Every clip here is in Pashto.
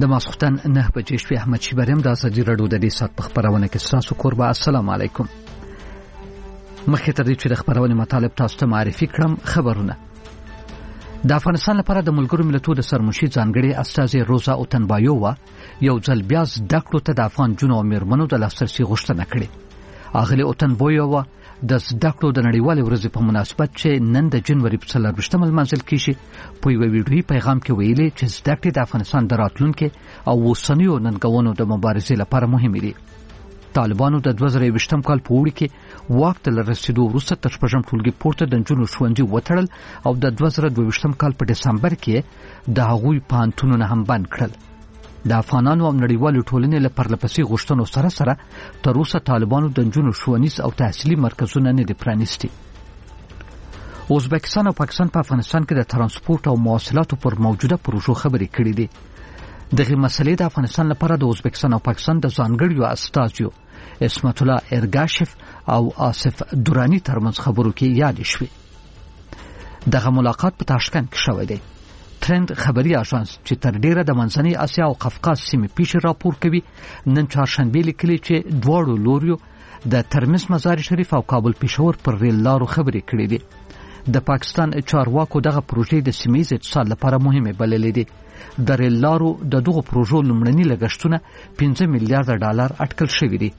د ماسختن 9 بجې شپې احمد شیبریم د ازادي رادیو د دې سات په خبرونه کې تاسو قربا السلام علیکم. مخکې تر دې چې د خبرونه مطالب تاسو ته معرفي کړم خبرونه. د افغانستان لپاره د ملګرو ملتونو د سرمشي ځانګړي استاذ روزا اوتنبایووا یو ځل بیا زده کړو ته د افغان جنو او میرمنو د لاسرسي غوښتنه کړې. اغلی اوتنبایووا د زده کړو د نړیوالې ورځې په مناسبت چې نن د جنوري په 24 منځل کېږي په یو ویډیويي پیغام کې ویلي چې زده کړې د افغانستان د راتلونکي او اوسنیو ننګونو د مبارزې لپاره مهمه دي. طالبانو د 2020 کال په وړ کې واک ته رسیدو وروسته تر شپږم ټولګي پورته د جنونو ښوونځي وتړل او د 2022 کال په دسمبر کې د هغوی پانتونونه هم بند کړل. د افغانانو او نړیوالو ټولنې له پرلپسې غوښتنو سره سره تر اوسه طالبانو د جنونو ښوونیز او تحصیلي مرکزونه نه دي پرانیستي. ازبکستان او پاکستان په افغانستان کې د ترانسپورت او مواصلاتو پر موجوده پروژو خبرې کړې دي. دغه مسلې د افغانستان لپاره د ازبکستان او پاکستان د ځانګړیو استازیو اسمت الله ارګاشف او آصف دورانی ترمنځ خبرو کې یاد شوې. دغه ملاقات په تاشکند کې شوی دی. ترند خبري اژانس چې تر ډیره د منځنۍ اسیا او قفقاز سیمې پیښې راپور کوي نن چهارشنبه لیکلي چې دواړو لوریو د ترمز مزار شریف او کابل پېښور پر ریل لارو خبرې کړې دي. د پاکستان چارواکو دغه پروژې د سیمې اقتصاد لپاره مهمه بللې دي. د ریل لارو د دغه پروژو لومړني لګښتونه 15 میلیارډ ډالر اټکل شوي دي.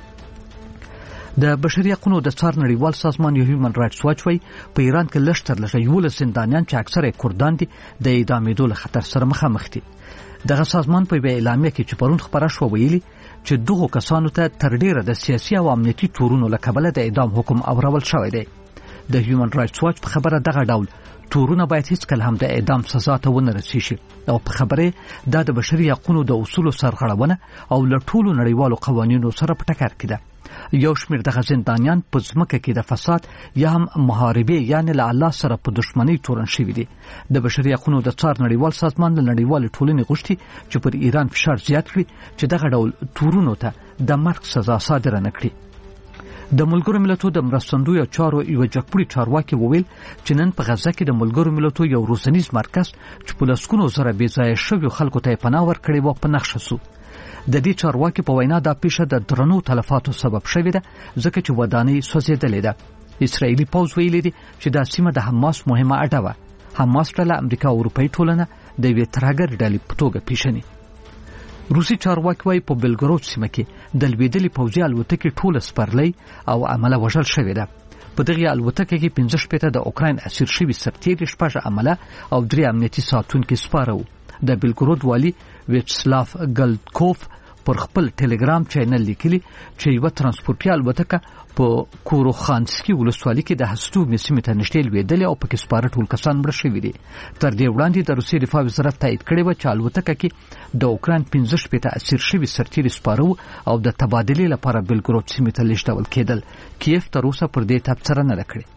د بشري حقوقو د څار نړیوال سازمان هیومن رائټس واچ وايي په ایران کې لږتر لږه 11 زندانیان چې اکثره کردان دي د اعدامېدو له خطر سره مخامخ دي. دغه سازمان په اعلامیه کې چې پرون خبره شو ویلي چې دغه کسانو ته تر ډیره د سیاسي او امنیتي تورونو له کبله د اعدام حکم اورول شوی دی. د هیومن رائټس واچ په خبره دغه ډول تورونه باید هیڅ کله هم د اعدام سزا ته ونه رسیږي او په خبره د بشري حقوقو د اصولو سرغړونه او له ټولو نړیوالو قوانینو سره په ټکر کې ده. یو شمېر دغه زندانیان په ځمکه کې د فساد یا هم محاربې یعنی له الله سره په دښمنۍ تورن شوي دي. د بشري حقوقو د څار نړیوال سازمان له نړیوال ټولنې غوښتي چې پر ایران فشار زیات کړي چې دغه ډول تورونو ته د مرګ سزا صادره نه کړي. د ملګرو ملتونو د مرستندوی چارو یو جګپړي چارواکي وویل چې نن په غزه کې د ملګرو ملتونو یو روزنیز مرکز چې په لسکونو زره بې ځایه شویو خلکو ته پناه ورکړې و په نښه شو. د دې چارواکي په وینا دا پیښه د درنو تلفاتو سبب شوې ده ځکه چې ودانۍ سوځېدلې ده. اسرائیلي پوځ ویلي دي چې دا سیمه د حماس مهمه اډه وه. حماس ډله امریکا او اروپایي ټولنه د یوې ترهګر ډلې په توګه پیژني. روسي چارواکي وايي په بلګرود سیمه کې د لویدلې پوځي الوتکې ټوله سپرلۍ او عمله وژل شوې ده. په دغه الوتکه کې 15 پېته د اوکراین اسیر شوي سرتیري شپږ عمله او 3 امنیتي ساتونکي سپاره وو. د بلګرود والی ویچسلاف ګلدکوف پر خپل ټلګرام چینل لیکلي چې یو ترانسپورتي الوتکه په کوروخانسکي ولسوالۍ کې د هستو سیمې ته نږدې لویدلې او پکې سپاره ټول کسان مړه شوي دي. تر دې وړاندې د روسي دفاع وزارت تایید کړی و چې الوتکه کې د اوکراین 15 پېته اسیر شوي سرتیري سپاره او د تبادلې لپاره بلګرود سیمې ته لیږدول کېدل. کیف تر اوسه پر دې تبصره نه کړې.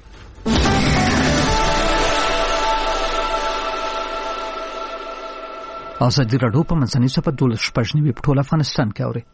ازادي رادیو په منځنۍ صفحه 12 په ټول افغانستان کې اوري.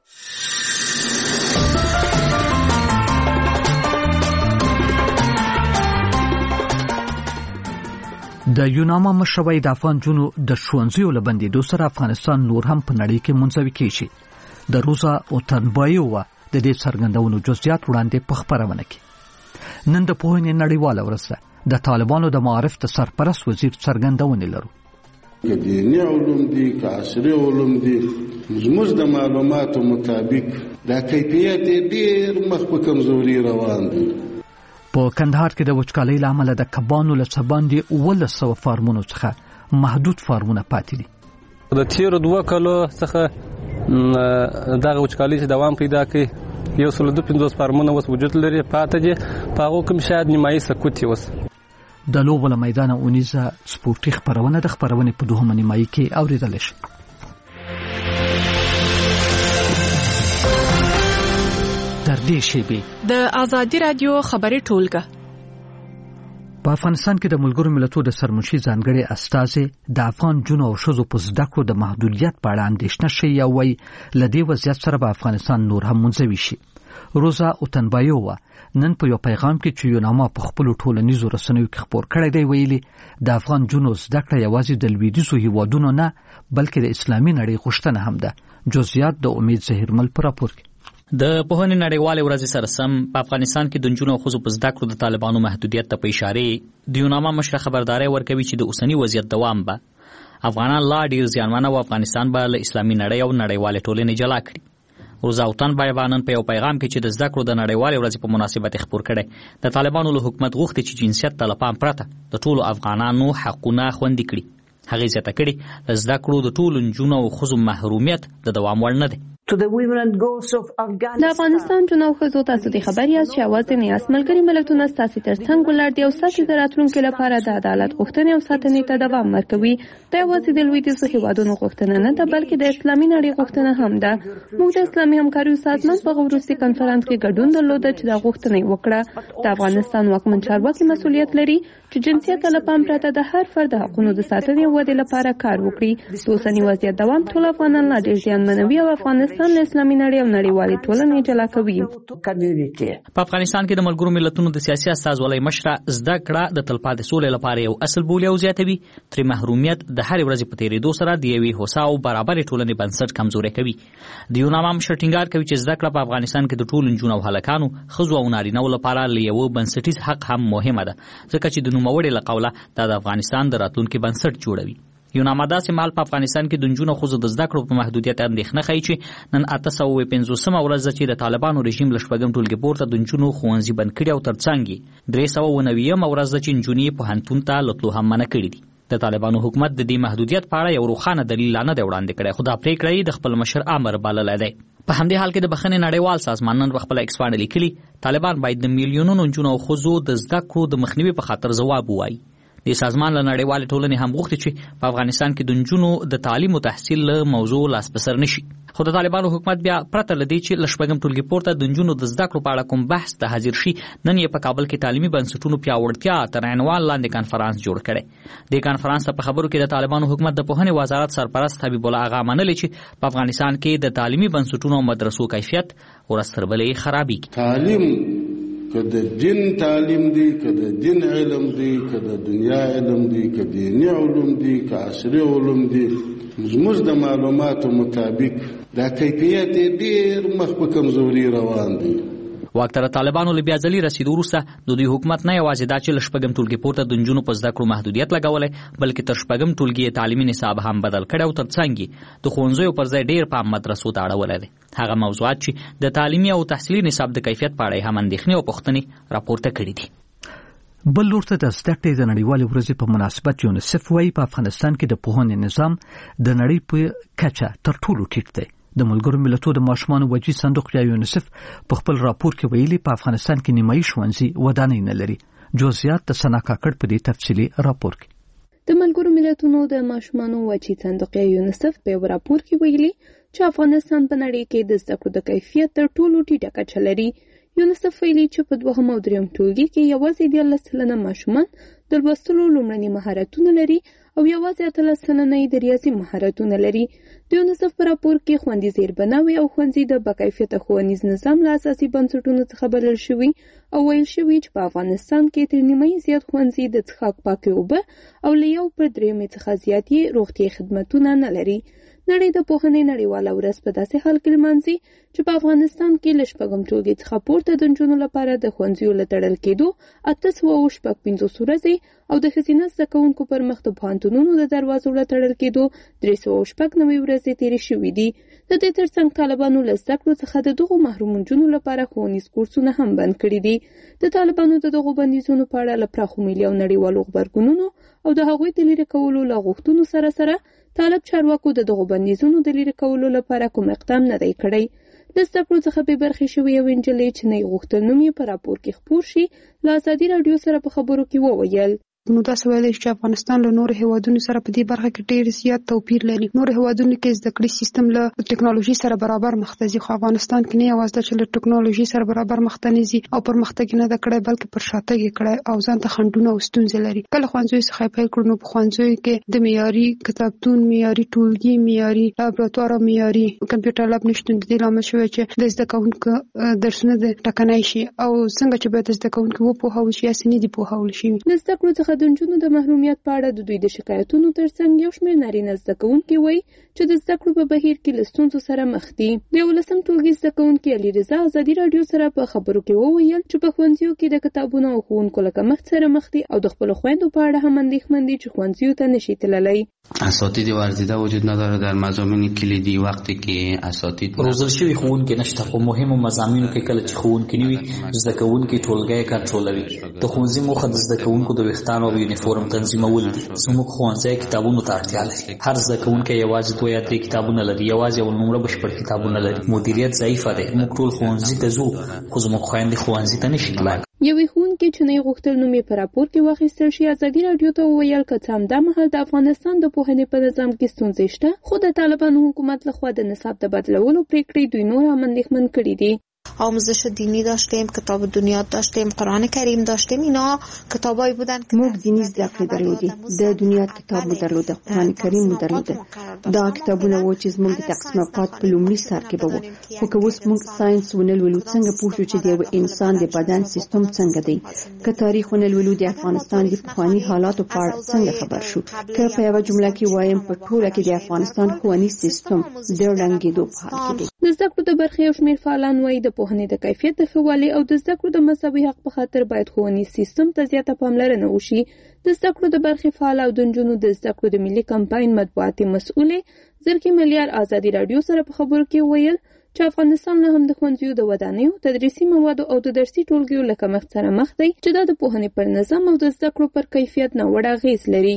د یوناما مشروي د افغان جنو د ښوونځیو له بندېدو سره افغانستان نور هم په نړۍ کې منځوي کېږي. د روزا اوتنبایووا د دې څرګندونو جزئیات وړاندې په خبرونه کې. نن د پوهنې نړیواله ورځ ده. د طالبانو د معارف د سرپرست وزیر څرګندونه لرو. که دینی علوم دي که عصري علوم دي زموږ د معلوماتو مطابق دا کیفیت ډېر مخ په کمزوري روان دي. په کندهار کې د وچکالۍ له امله د کبانو له څه باندې 1100 فارمونو څخه محدود فارمونه پاتې دي. د تیرو 2 کالو څخه دغه وچکالۍ چې دوام پیدا کړي 150 فارمونه اوس وجود لري پاتې دي. په هغو کوم شاید نیمایي سکوت یې اوس. د لوبو له میدانه اونیزه سپورتي خبرونه د خبرونې په دوهمه نیمایي کې اوریدل شي. تر دې شیبې د ازادي رادیو خبري ټولګه په افغانستان کې د ملګرو ملتونو د سرمشي ځانګړي استاذ د افغان جنو او ښځو په زده کړو د محدودیت په اړه اندېښنه شي او وايي لدې وضعیت سره به افغانستان نور هم منځوي شي. روزا اوتنبایووا نن په یو پیغام کې چې یوناما په خپل ټولنیزو رسنیو کې خبر کړی دی ویلي د افغان جنو زده کړه یوازې د لویدیځو هیوادونو نه بلکې د اسلامي نړۍ غوښتنه هم ده. جزئیات د امید زهیرمل په راپور کې. د پوهنې نړیوالې ورځې سره سم په افغانستان کې د نجونو او ښځو په زده کړو د طالبانو محدودیت ته په اشاره د یوناما مشره خبرداری ورکوي چې د اوسني وضعیت دوام به افغانان لا ډیر زیانمن او افغانستان به له اسلامي نړۍ او نړیوالې ټولنې جلا کړي. روزا اوتنبایووا نن په یو پیغام کې چې د زده کړو د نړیوالې ورځې په مناسبت خبر کړی د طالبانو له حکومت غوښتي چې جنسیت ته له پام پرته د ټولو افغانانو حقونه خوندي کړي. هغې زیاته کړي د زده کړو د ټولو نجونو او ښځو محرومیت د دوام وړ نه دی. د افغانستان جنو او ښځو تاسو د خبر یاست چې اواز نه یاست ملګري ملتونه ستاسو ترڅنګ ولاړ دي او ستاسو د راتلونکي لپاره د عدالت غوښتنې او ساتنې ته دوام ورکوي. دا یوازې د لویدیځو هیوادونو غوښتنه نه ده بلکې د اسلامي نړۍ غوښتنه هم ده. موږ د اسلامي همکاریو سازمان په وروستي کنفرانس کې ګډون درلود چې دا غوښتنه وکړه. د افغانستان واکمن چارواکي مسؤلیت لري چې جنسیت له پام پرته د هر فرد حقوقو د ساتنې او ودې لپاره کار وکړي. د اوسني وضعیت دوام ټول افغانان لا ډېر زیانمنوي او افغانستان له اسلامي نړۍ او نړیوالې ټولنې جلا کوي. په افغانستان کې د ملګرو ملتونو د سیاسي استازولۍ مشره زده کړه د تلپاتې سولې لپاره یو اصل بولي او زیاتوي. تر محرومیت د هر ورځې په تیریدو سره د یوې هوسا او برابرې ټولنې بنسټ کمزوری کوي. د یوناما مشر ټینګار کوي چې زده کړه په افغانستان کې د ټولو نجونو او هلکانو ښځو او نارینه‌و لپاره له یو بنسټیز حق هم مهمه ده ځکه چې د نوموړي له قوله دا د افغانستان د راتلونکي بنسټ جوړوي. یوناما داسې مهال په افغانستان کې د نجونو ښځو د زده کړو په محدودیت اندېښنه ښیي چې نن 850 ورځ چې د طالبانو رژیم له شپږم ټولګي پورته د نجونو ښوونځي بند کړي او ترڅنګ 390 ورځ چې نجونې پوهنتون ته له تلو هم منع کړي دي. د طالبانو حکومت د دې محدودیت په اړه یو روښانه دلیل نه دی وړاندې کړی خو دا پریکړه یې د خپل مشر امر بللی دی. په همدې حال کې د بخښنې نړیوال سازمان نن په خپله ایکس پاڼه لیکلي طالبان باید د میلیونونو نجونو او ښځو د زده کړو د مخنیوي په خاطر ځواب ووایي. د سازمان له نړیوالې ټولنې هم غوښتي چې په افغانستان کې د نجونو د تعلیم او تحصیل له موضوع لاس په سر نشي. خو د طالبانو حکومت بیا پرته له دې چې له شپږم ټولګي پورته د نجونو د زده کړو په اړه کوم بحث ته حاضر شي نن یې په کابل کې تعلیمي بنسټونو پیاوړتیا تر عنوان لاندې کنفرانس جوړ کړی. د کنفرانس ته په خبرو کې د طالبانو حکومت د پوهنې وزارت سرپرست حبیب الله اغا منلي چې په افغانستان کې د تعلیمي بنسټونو او مدرسو کیفیت ورځ تر بلې خرابېږي. تعلیم که د دین تعلیم دی که د دین علم دی که د دنیا علم دی که دینی علوم دی که عصري علوم دی زموږ د معلوماتو مطابق دا کیفیت ډیر مخ په کمزوري روان دی. واکتره طالبانو له بیا ځلې رسیدو وروسته د دوی حکومت نه یوازې دا چې له شپږم ټولګي پورته د نجونو په زده کړو محدودیت لګولی بلکې تر شپږم ټولګي تعلیمي نصاب هم بدل کړی او ترڅنګ د ښوونځیو پر ځای ډیر پام مدرسو ته اړولی دی. هغه موضوعات چې د تعلیمي او تحصیلي نصاب د کیفیت په اړه هم اندېښنې او پوښتنې راپورته کړي دي. بل لور ته د زده کړې د نړیوالې ورځې په مناسبت یونیسف وایي په افغانستان کې د پوهنې نظام د نړۍ په کچه تر ټولو ټیټ دی. د ملګرو ملتونو د ماشومانو وجې صندوق یا یونیسف په خپل راپور کې ویلي په افغانستان کې نیمایي ښوونځي ودانۍ نه لري. جزئیات د سنا کاکړ په دې تفصیلي راپور کې. د ملګرو ملتونو د ماشومانو وجې صندوق یا یونیسف په یو راپور کې ویلي چې افغانستان په نړۍ کې د زده کړو د کیفیت تر ټولو ټیټه کچه لري. یونیسف ویلي چې په دوهم او دریم ټولګي کې یوازې 13% ماشومان د لوستلو لومړني مهارتونه لري او یوازې 18% د ریاضي مهارتونه لري. د یونیسف په راپور کې خوندي زیربناوي او خوندي د باکیفیته ښوونیز نظام له اساسي بنسټونو څخه بلل شوي او ویل شوي چې په افغانستان کې تر نیمایي زیات ښوونځي د څښاک پاکې اوبه او له 1/3 څخه زیات یې روغتیایي خدمتونه نه لري. نړۍ د پوهنې نړیواله ورځ په داسې حال کې لمانځي چې په افغانستان کې له شپږم ټولګي څخه پورته د نجونو لپاره د ښوونځیو له تړل کېدو 850 ورځې او د ښځینه زده کوونکو پر مخ د پوهنتونونو د دروازو له تړل کېدو 390 ورځې تېرې شوې دي. د دې ترڅنګ طالبانو له زده کړو څخه د دغو محروم نجونو لپاره ښوونیز کورسونه هم بند کړي دي. د طالبانو د دغو بندیزونو په اړه له پراخو ملي او نړیوالو غبرګونونو او د هغوی د لرې کولو له غوښتنو سره سره طالب چارواکو د دغو بندیزونو د لرې کولو لپاره کوم اقدام نه دی کړی. د زده کړو څخه بې برخې شوې یوې نجلۍ چې نه یې غوښتل نوم یې په راپور کې خپور شي له ازادي راډیو سره په خبرو کې وویل نو دا سوال چې افغانستان له نور هیوادونو سره په دې برخه کې ډېر زیات توپیر لري. نور هیوادونو کې زده کړې سیستم له ټکنالوژي سره برابر مخ ته ځي، خو افغانستان کې نه یوازې چې له ټکنالوژي سره برابر مخ ته نه ځي او پرمختګ نه ده کړی بلکې پر شاتګ یې کړی او ځان ته خنډونه او ستونزې لري. کله ښوونځیو څخه پیل کړو نو په ښوونځیو کې د معیاري کتابتون، معیاري ټولګي، معیاري لابراتوار او معیاري کمپیوټر لاب نشتون د دې لامل شوی چې د زده کوونکو درسونه د ټکنۍ شي او څنګه چې باید زده کوونکي وپوهول شي یا سنې دي پوهول شي. د زده کړو څخه د نجونو د محرومیت په اړه د دوی د شکایتونو ترڅنګ یو شمېر نارینه زده کوونکي وایي چې د زده کړو په بهیر کې له ستونزو سره مخ دي. د 11م ټولګي زده کوونکي علي رضا ازادي راډیو سره په خبرو کې وویل چې په ښوونځیو کې د کتابونو او ښوونکو له کمښت سره مخ دي او د خپلو خویندو په اړه هم اندېښمن دي چې ښوونځیو ته نشي تللی. اساتید ورزیده وجود نداره در مضامین کلیدی. وقتی که اساتید روزل شوي ښوونکي نشته، په مهمو مضامینو کې کله چې ښوونکي نه وي زده کوونکي ټولګی کنټرولوي. د ښوونځي موخه د زده کوونکو د ویښتانو او یونیفورم تنظیمول دي. زموږ ښوونځی کتابونو ته اړتیا لري. هر زده کوونکی یوازې 2 یا 3 کتابونه لري، یوازې یو نمره بشپړ کتابونه لري. مدیریت ضعیفه دی. موږ ټول ښوونځي ته ځو خو زموږ خویندې ښوونځي ته نشي تللی. یوې ښوونکې چې نه یې غوښتل نوم یې په راپور کې واخیستل شي ازادي راډیو ته وویل که څه همدا مهال د افغانستان د پوهنې په نظام کې ستونزې شته، خو د طالبانو حکومت لخوا د نصاب د بدلولو پریکړې دوی نور هم اندېښمن کړي دي. آموزش دینی داشتیم، کتاب دنیا داشتیم، قرآن کریم داشتیم. اینا کتابایی بودن که موږ دینی زده کړې درلودې، د دنیا کتاب مو درلوده، قرآن کریم مو درلوده. دا کتابونه و چې زموږ د تقسیم اوقات په لومړي سر کې به وو. خو که اوس موږ ساينس ونه لولو څنګه پوه شو چې د یو انسان د بدن سیستم څنګه دی؟ که تاریخ ونه لولو د افغانستان د پخواني حالاتو په اړه څنګه خبر شو؟ که په یوه جمله کې وایم په ټوله کې د افغانستان ښوونیز سیستم د ړنګېدو په حال کې دی. د زده کړو د برخې یو شمېر فعالان وایي د پوهنې د کیفیت د ښه والي او د زده کړو د مساوي حق په خاطر باید ښوونیز سیستم ته زیاته پاملرنه وشي. د زده کړو د برخې فعال او د نجونو د زده کړو د ملي کمپاین مطبوعاتي مسؤلې زرکې ملیار ازادي راډیو سره په خبرو کې ویل چې افغانستان نه هم د ښوونځیو د ودانیو، تدریسي موادو او د درسي ټولګیو له کمښت سره مخ دی چې دا د پوهنې پر نظام او د زده کړو پر کیفیت ناوړه اغېز لري.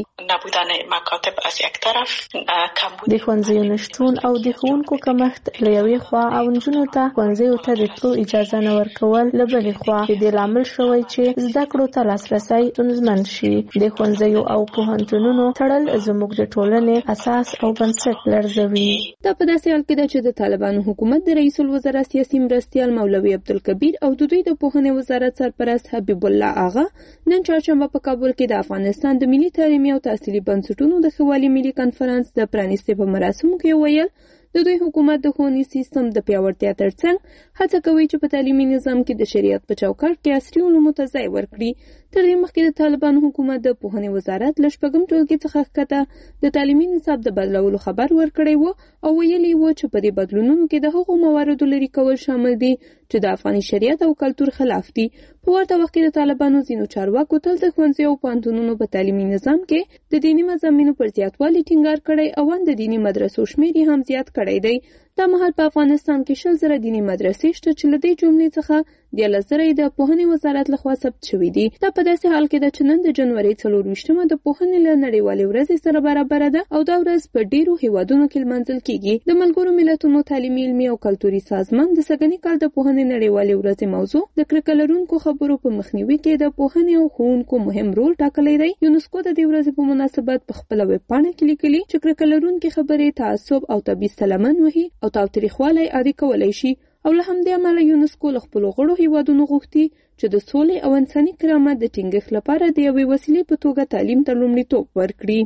د ښوونځیو نشتون او د ښوونکو کمښت له یوې خوا او نجونو ته ښوونځیو ته د تلو اجازه نه ورکول له بلې خوا د دې لامل شوی چې زده کړو ته لاسرسی ستونزمن شي. د ښوونځیو او پوهنتونونو تړل زموږ د ټولنې اساس او بنسټ لړزوي. دا په داسې حال کې ده چې د طالبانو حکومت د رئیس الوزرا سیاسي مرستیال مولوي عبدالکبیر او د دوی د پوهنې وزارت سرپرست حبیب الله آغا نن چهارشنبه په کابل کې د افغانستان د ملي تعلیمي او تحصیلي بنسټونو د ښه والي ملي کنفرانس د پرانیستې په مراسمو کې ویل د دوی حکومت د ښوونیز سیستم د پیاوړتیا ترڅنګ هڅه کوي چې په تعلیمي نظام کې د شریعت په چوکاټ کې عصري علومو ته ځای ورکړي. تر دې مخکې د طالبانو حکومت د پوهنې وزارت له 8م ټولګي څخه ښکته د تعلیمي نصاب د بدلولو خبر ورکړی و او ویلي و چې په دې بدلونونو کې د هغو مواردو لرې کول شامل دي چې د افغاني شریعت او کلتور خلاف دي. په ورته وخت کې د طالبانو ځینو چارواکو تل د ښوونځیو او پوهنتونونو په تعلیمي نظام کې د دیني مضامینو پر زیاتوالي ټینګار کړی او د دیني مدرسو شمېر یې هم زیات کړی دی. دا مهال په افغانستان کې 20,000 دیني مدرسې شته چې له دې جملې څخه 13,000 د پوهنې وزارت لخوا ثبت شوي دي. دا په داسې حال کې ده چې نن د جنوري 24مه د پوهنې له نړیوالې ورځې سره برابره ده او دا ورځ په ډیرو هیوادونو کې لمانځل کیږي. د ملګرو ملتونو تعلیمي، علمي او کلتوري سازمان د سږني کال د پوهنې نړیوالې ورځې موضوع د کرکه لرونکو خبرو په مخنیوي کې د پوهنې او ښوونکو مهم رول ټاکلی دی. یونسکو د دې ورځې په مناسبت په خپله ویبپاڼه کې لیکلي چې کرکه لرونکې خبرې تعصب او تبعیض ته لمن وهي او تاوتریخوالی عادي کولی شي او له همدې امله یونسکو له خپلو غړو هیوادونو غوښتي چې د سولې او انساني کرامت د ټینګښت لپاره د یوې وسیلې په توګه تعلیم ته لومړیتوب ورکړي.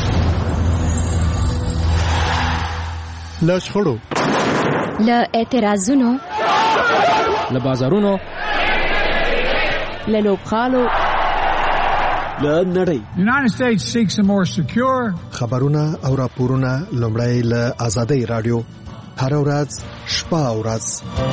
له شخړو، له اعتراضونو، له بازارونو، له لوبغالو، له نړۍ. United States seeks a more secure خبرونه او راپورونه لومړی له آزادۍ رادیو هر ورځ شپه او ورځ.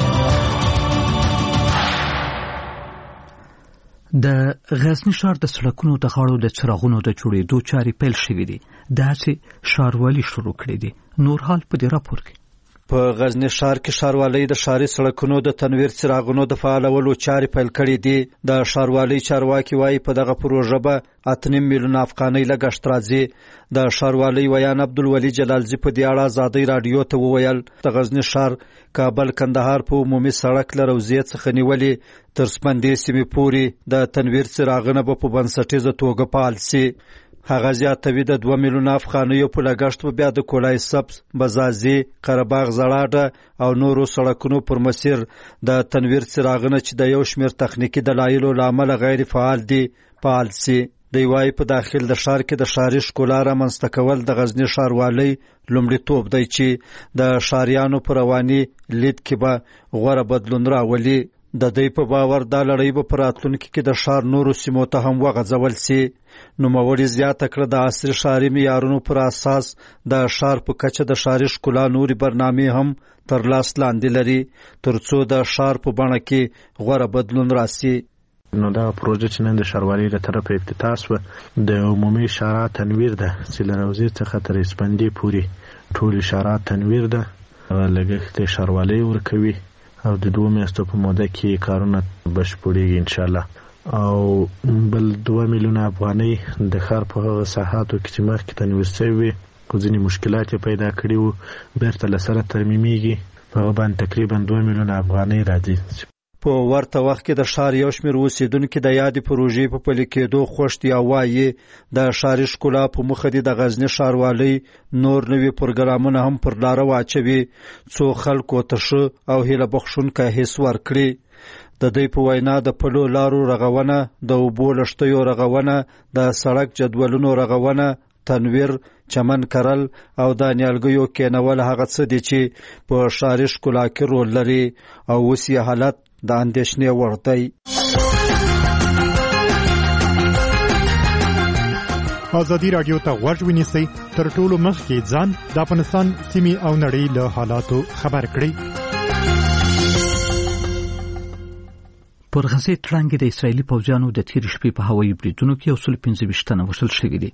د غزنی ښار د سړکونو د غاړو د څراغونو د جوړېدو چارې پیل شوې دي. داسې ښاروالي شروع کړې دي. نور حال په دې راپور کې. په غزنی ښار کې ښاروالۍ د ښاري سړکونو د تنویر څراغونو د فعالولو چارې پیل کړې دي. د ښاروالۍ چارواکي وایي په دغه پروژه به 8.5 میلیون افغانۍ لګښت راځي. د ښاروالۍ ویان عبدالولي جلالزي په دې اړه ازادۍ راډیو ته وویل د غزنی ښار کابل کندهار په عمومي سړک له روضې څخه نیولې تر سپندې سیمې پورې د تنویر څراغونه به په بنسټیزه توګه فعال سي. هغه زیاتوي د 2 میلیون افغانیو په لګښت به بیا د کولای سبز، بزازي، قرهباغ زړاډه او نورو سړکونو پر مسیر د تنویر څراغونه چې د یو شمېر تخنیکي دلایلو له امله غیر فعال دي فعال سي. دی وايي په داخل د ښار کې د ښاري ښکلا رامنځته کول د غزنی ښاروالۍ لومړیتوب دی چې د ښاریانو په رواني لید کې به غوره بدلون راولي. د دوی په باور دا لړۍ به په راتلونکي کې د ښار نورو سیمو ته هم وغځول سي. نوموړي زیاته کړه د عصري ښاري معیارونو پر اساس د ښار په کچه د ښاري ښکلا نورې برنامې هم تر لاس لاندې لري تر څو د ښار په بڼه کې غوره بدلون راسي. نو دا پروژه چې نن د ښاروالۍ له طرفه افتتاح شوه د عمومي اشارات تنویر ده چې له روضې څخه تر سپندې پورې ټول اشارات تنویر ده. لګښت ښاروالۍ ورکوي او د 2 میاشتو په موده کې کارونه بشپړېږي انشاءالله. او بل 2 میلیون افغانۍ د ښار په هغه ساحاتو کې چې مخکې تنویر شوي وي خو ځینې مشکلات یې پیدا کړي وو بیرته له سره ترمیمیږي په هغه باندې تقریبا 2 میلیون افغانۍ راځي. په ورته وخت کې د ښار یو شمېر اوسېدونکي د یادې پروژې په پلي کېدو خوښ دي او وایي د ښاري ښکلا په موخه دي د غزني ښاروالۍ نور نوي پروګرامونه هم پر لاره واچوي څو خلکو ته ښه او هیله بخښونکی حس ورکړي. د دوی په وینا د پلو لارو رغونه، د اوبو لښتیو رغونه، د سړک جدولونو رغونه، تنویر، چمن کرل او د نیالګیو کېنول هغه څه دي چې په ښاري ښکلا کې رول لري او اوس یې حالت د اندېښنې وړ دی. ازادي راډیو ته غوږ ونیسئ تر ټولو مخکې ځان د افغانستان سیمې او نړۍ له حالاتو خبر کړئ. پر غزې تړانګې د اسرایلي پوځیانو د تېرې شپې په هوایي بریدونو کې 125 تنه وژل شوي دي.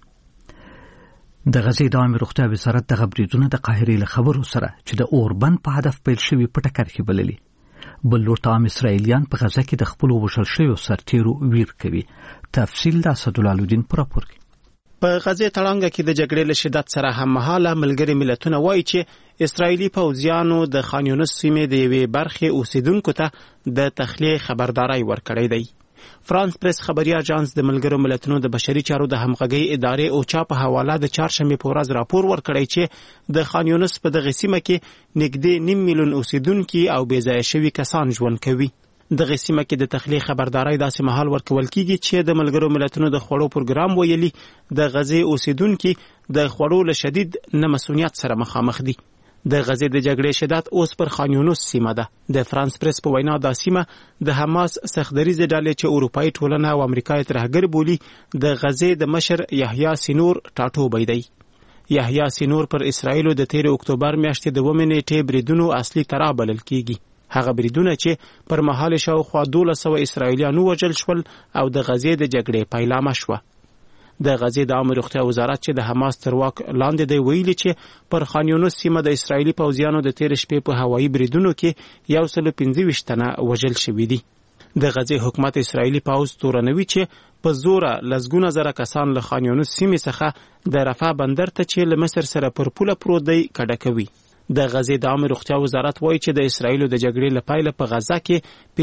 د غزې د عامې روغتیا وزارت دغه بریدونه د قاهرې له خبرو سره چې د اوربند په هدف پیل شوي په ټکر کې بللي. بل لور ته عام اسرائیلیان په غزه کې د خپلو وژل شویو سرتیرو ویر کوي. تفصیل د اسدالله په راپور کې. په غزې تړانګه کې د جګړې له شدت سره هممهاله ملګري ملتونه وایي چې اسرائیلي پوځیانو د خان یونس سیمې د یوې برخې اوسیدونکو ته د تخلیه خبرداري ورکړې دی. فرانس پریس خبري اژانس د ملګرو ملتونو د بشري چارو د همغږۍ ادارې اوچا په حواله د چهارشنبې په ورځ راپور ورکړی چې د خان یونس په دغه سیمه کې نږدې 9 میلیون اوسیدونکي او بې ځایه شوي کسان ژوند کوي. دغه سیمه کې د تخلیه خبرداري داسې مهال ورکول کیږي چې د ملګرو ملتونو د خوړو پروګرام ویلي د غزې اوسیدونکي د خوړو له شدید نامسؤلیت سره مخامخ دي. د غزې د جګړې شدت اوس پر خان یونس سیمه ده. د فرانس پریس په وینا دا سیمه د حماس سختدریزه ډلې چې اروپایي ټولنه او امریکا یې ترهګر بولي د غزې د مشر یحیی سینور ټاټوبی دی. یحیی سینور پر اسرائیل د 13 اکتوبر میاشتې د 2 نیټې بریدونو اصلي ترا بلل کیږي. هغه بریدونه چې پر مهال شاوخوا 1200 اسرائیلیان وژل شول او د غزې د جګړې پیلامه شوه. د غزې د عامه روغتیا وزارت چې د حماس تر واک لاندې دی ویلي چې پر خان یونس سیمه د اسرایلي پوځیانو د تیر شپې په هوایي بریدونو کې 125 تنه وژل شوي دي. د غزې حکومت اسرایلي پوځ تورنوي چې په زوره لسګونه زره کسان له خان یونس سیمې څخه د رفح بندر ته چې له مصر سره پر پوله پروت دی کډه کوي. د غزې د عامه روغتیا وزارت وایي چې د اسرایلو د جګړې له پیله په غزه کې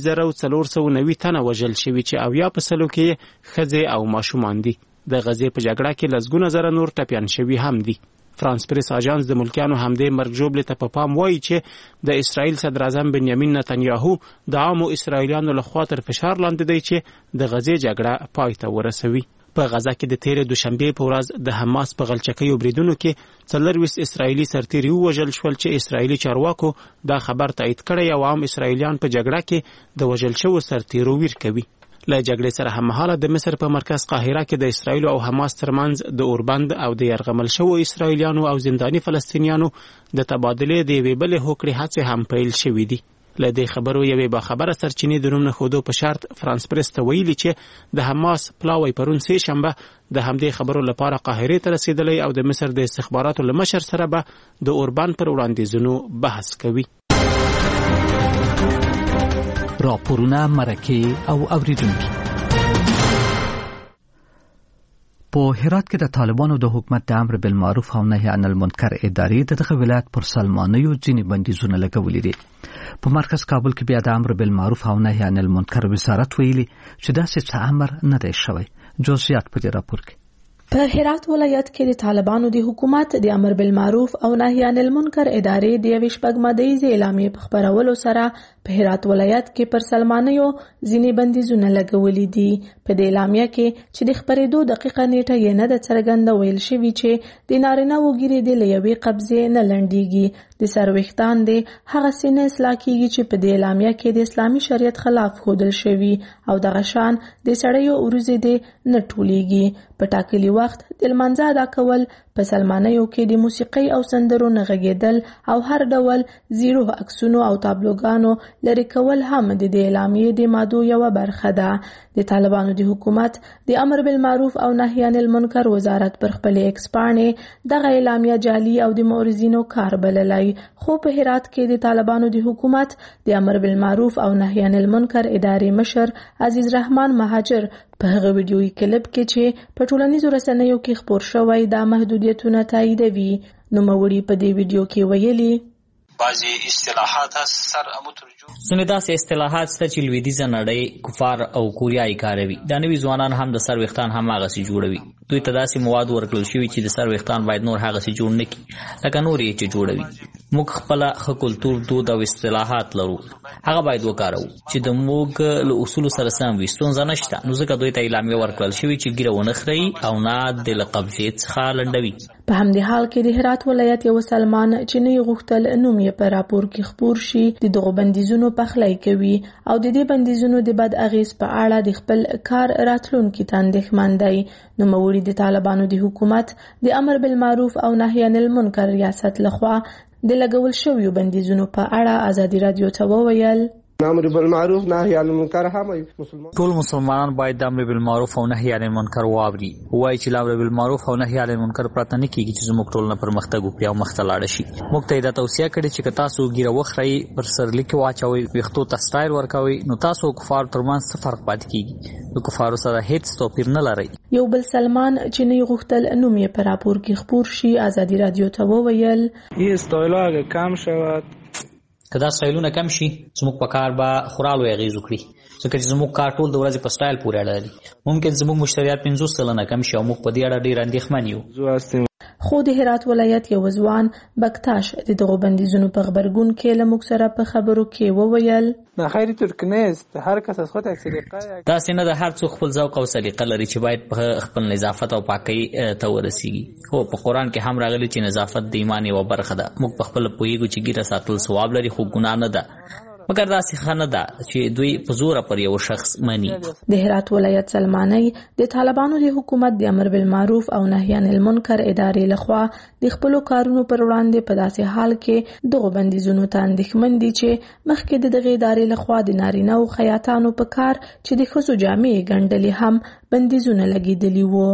25490 تنه وژل شوي چې 80% کې ښځې او ماشومان دي. د غزې په جګړه کې لسګونه زره نور ټپیان شوي هم دي. فرانس پریس اژانس د ملکیانو همدې مرګ ژوبلې ته په پام وایي چې د اسرایل صدر اعظم بنیامین نتنیاهو د عامو اسرایلیانو لخوا تر فشار لاندې دی چې د غزې جګړه پای ته ورسوي. په غزه کې د تیرې دوشنبې په ورځ د حماس په غلچکیو بریدونو کې 24 اسرایلي سرتیري وژل شول چې اسرایلي چارواکو دا خبر تایید کړی او عام اسرایلیان په جګړه کې د وژل شوو سرتیرو ویر کوي. له جګړې سره هممهاله د مصر په مرکز قاهره کې د اسرایل او حماس ترمنځ د اوربند او د یرغمل شوو اسرایلیانو او زنداني فلسطینیانو د تبادلې د یوې بلې هوکړې هڅې هم پیل شوې دي. له دې خبرو یوې باخبره سرچینې د نوم نه ښودو په شرط فرانس پریس ته ویلي چې د حماس پلاوی پرون سه شنبه د همدې خبرو لپاره قاهرې ته رسیدلی او د مصر د استخباراتو له مشر سره به د اوربان پر وړاندیزونو بحث کوي. راپورونه، مرکې او اوریدونکي. په هرات کې د طالبانو د حکومت د امر بالمعروف او نهي عن المنکر ادارې دغه ولایت پر سلمانیو ځینې بندیزونه لګولي دي. په مرکز کابل کې بیا د امر بالمعروف او نهي عن المنکر وزارت ویلي چې داسې څه امر نه دی شوی. جزئیات په دې راپور کې. په هرات ولایت کې د طالبانو د حکومت د امر بالمعروف او نهي عن المنکر ادارې د 28 ماده‌یزې اعلامیې په خبرولو سره په هرات ولایت کې پر سلمانیو ځینې بندیزونه لګولي دي. په دې اعلامیه کې چې د خبرېدو دقیقه نیټه یې نه د څرګنده ویل شوی چې د نارینه وګړي د لیوي قبضې نه لنډيږي. د سروختان د هغه سینې اصلاح کیږي چې په دې اعلامیه کې د اسلامي شریعت خلاف ښودل شوی او د غشان د سړیو ورځې د نه ټولېږي. په ټاکلي وخت د لمانځه ادا کول، په سلمانیو کې د موسیقي او سندرو نه غږیدل او هر ډول زیرو عکسونو او تابلوګانو لري کول هم د دې اعلامیې د مادو یو برخه ده. د طالبانو د حکومت د امر بالمعروف او نهي عن المنکر وزارت پر خپل ایکس پاڼې دغه اعلامیه جعلي او د مورزینو کار بللی. خو په هرات کې د طالبانو د حکومت د امر بالمعروف او نهي عن المنکر ادارې مشر عزیز رحمان مهاجر په هغه ویډیویي کلیپ کې چې په ټولنیزو رسنیو کې خپور شوی دا محدودیتونه تاییدوي. نو موري په دې ویډیو کې ویلي بعضی اصطلاحات سر مترجم څنګه داسې اصطلاحات ست چې لویدیزه نړۍ کفار او کوریایي کاروي. دا نوی ځوانان هم د سر وختان هم هغه سي جوړوي. دوی ته داسې مواد ورکړل شوی چې د سر وختان باید نور هغه سي جوړ نه کی لکه نور یې چې جوړوي. موږ خپل کلتور، دود او اصطلاحات لرو، هغه باید وکارو چې د موږ له اصول سره سم وي. ستونزه نشته. نو ځکه دوی ته اعلامیه ورکړل شوی چې ګیره ونه خري او نه د لقبځې څخه لنډوي. په همدې حال کې د هرات ولایت یو سلمان چې نه غوښتل نوم یې په راپور کې خپور شي د دغه بندیزونو پخلی کوي او د دې بندیزونو د بد اغیز په اړه د خپل کار راتلونکي ته اندېښمن دی. نو موري د طالبانو د حکومت د امر بالمعروف او نهي عن المنکر ریاست لخوا د لګول شویو بندیزونو په اړه ازادي رادیو ته وویل امر بالمعروف نهي عن المنکر هم ټول مسلمانان باید د امر بالمعروف او نهي عن المنکر واوري. وایي چې امر بالمعروف او نهي عن المنکر پرته نه کیږي چې زموږ ټول نه پرمختګ وکړي او مخته لاړ شي. موږ ته دا توصیه کړې چې تاسو ګیره وخرئ، پر سرلیک واچوي، ویښتو ته سټایل ورکوي، نو تاسو کفار ترمنځ څه فرق پاتې کیږي؟ د کفارو سره هیڅ توپیر نه لري. یو بل سلمان چې نه غوښتل نوم یې په راپور کې خپور شي ازادي رادیو ته وویل یې استایلاګ کم شود. کدا سټایلونه کم شي زموږ په کار به خورالو اغیز وکړي، ځکه چې زموږ کار ټول د ورځې په سټایل پورې اړه لري. ممکن زموږ مشتریات 50% کم شي او موږ په دې اړه ډیر اندېښمن یو. خو د هرات ولایت یو ځوان بکتاش د دغه بندیزونو په خبرګون کې له موږ سره په خبرو کې وویل نه خیر ترکنیست هر کس از خود سلیقه تاسو نه د هر څوک خپل ذوق او سلیقه لري چې باید په خپل نظافت او پاکۍ ته ورسیږي. خو په قران کې هم راغلي چې نظافت د ایمان یوه برخه ده. موږ په خپل پوهیږو چې ګیره ساتل ثواب لري خو ګناه نه ده، مګر داسې خانه ده چې دوی په زور پر یو شخص مني. د هرات ولایت سلمانی د طالبانو د حکومت د امر بالمعروف او نهي عن المنکر ادارې لخوا د خپل کارونو پر وړاندې په داسې حال کې دغه بندیزونو ته اندېښمن دي چې مخکې د دغه ادارې لخوا د نارینه او خیاطانو په کار چې د ښځو جامې ګنډلې هم بندیزونه لګېدلي وو.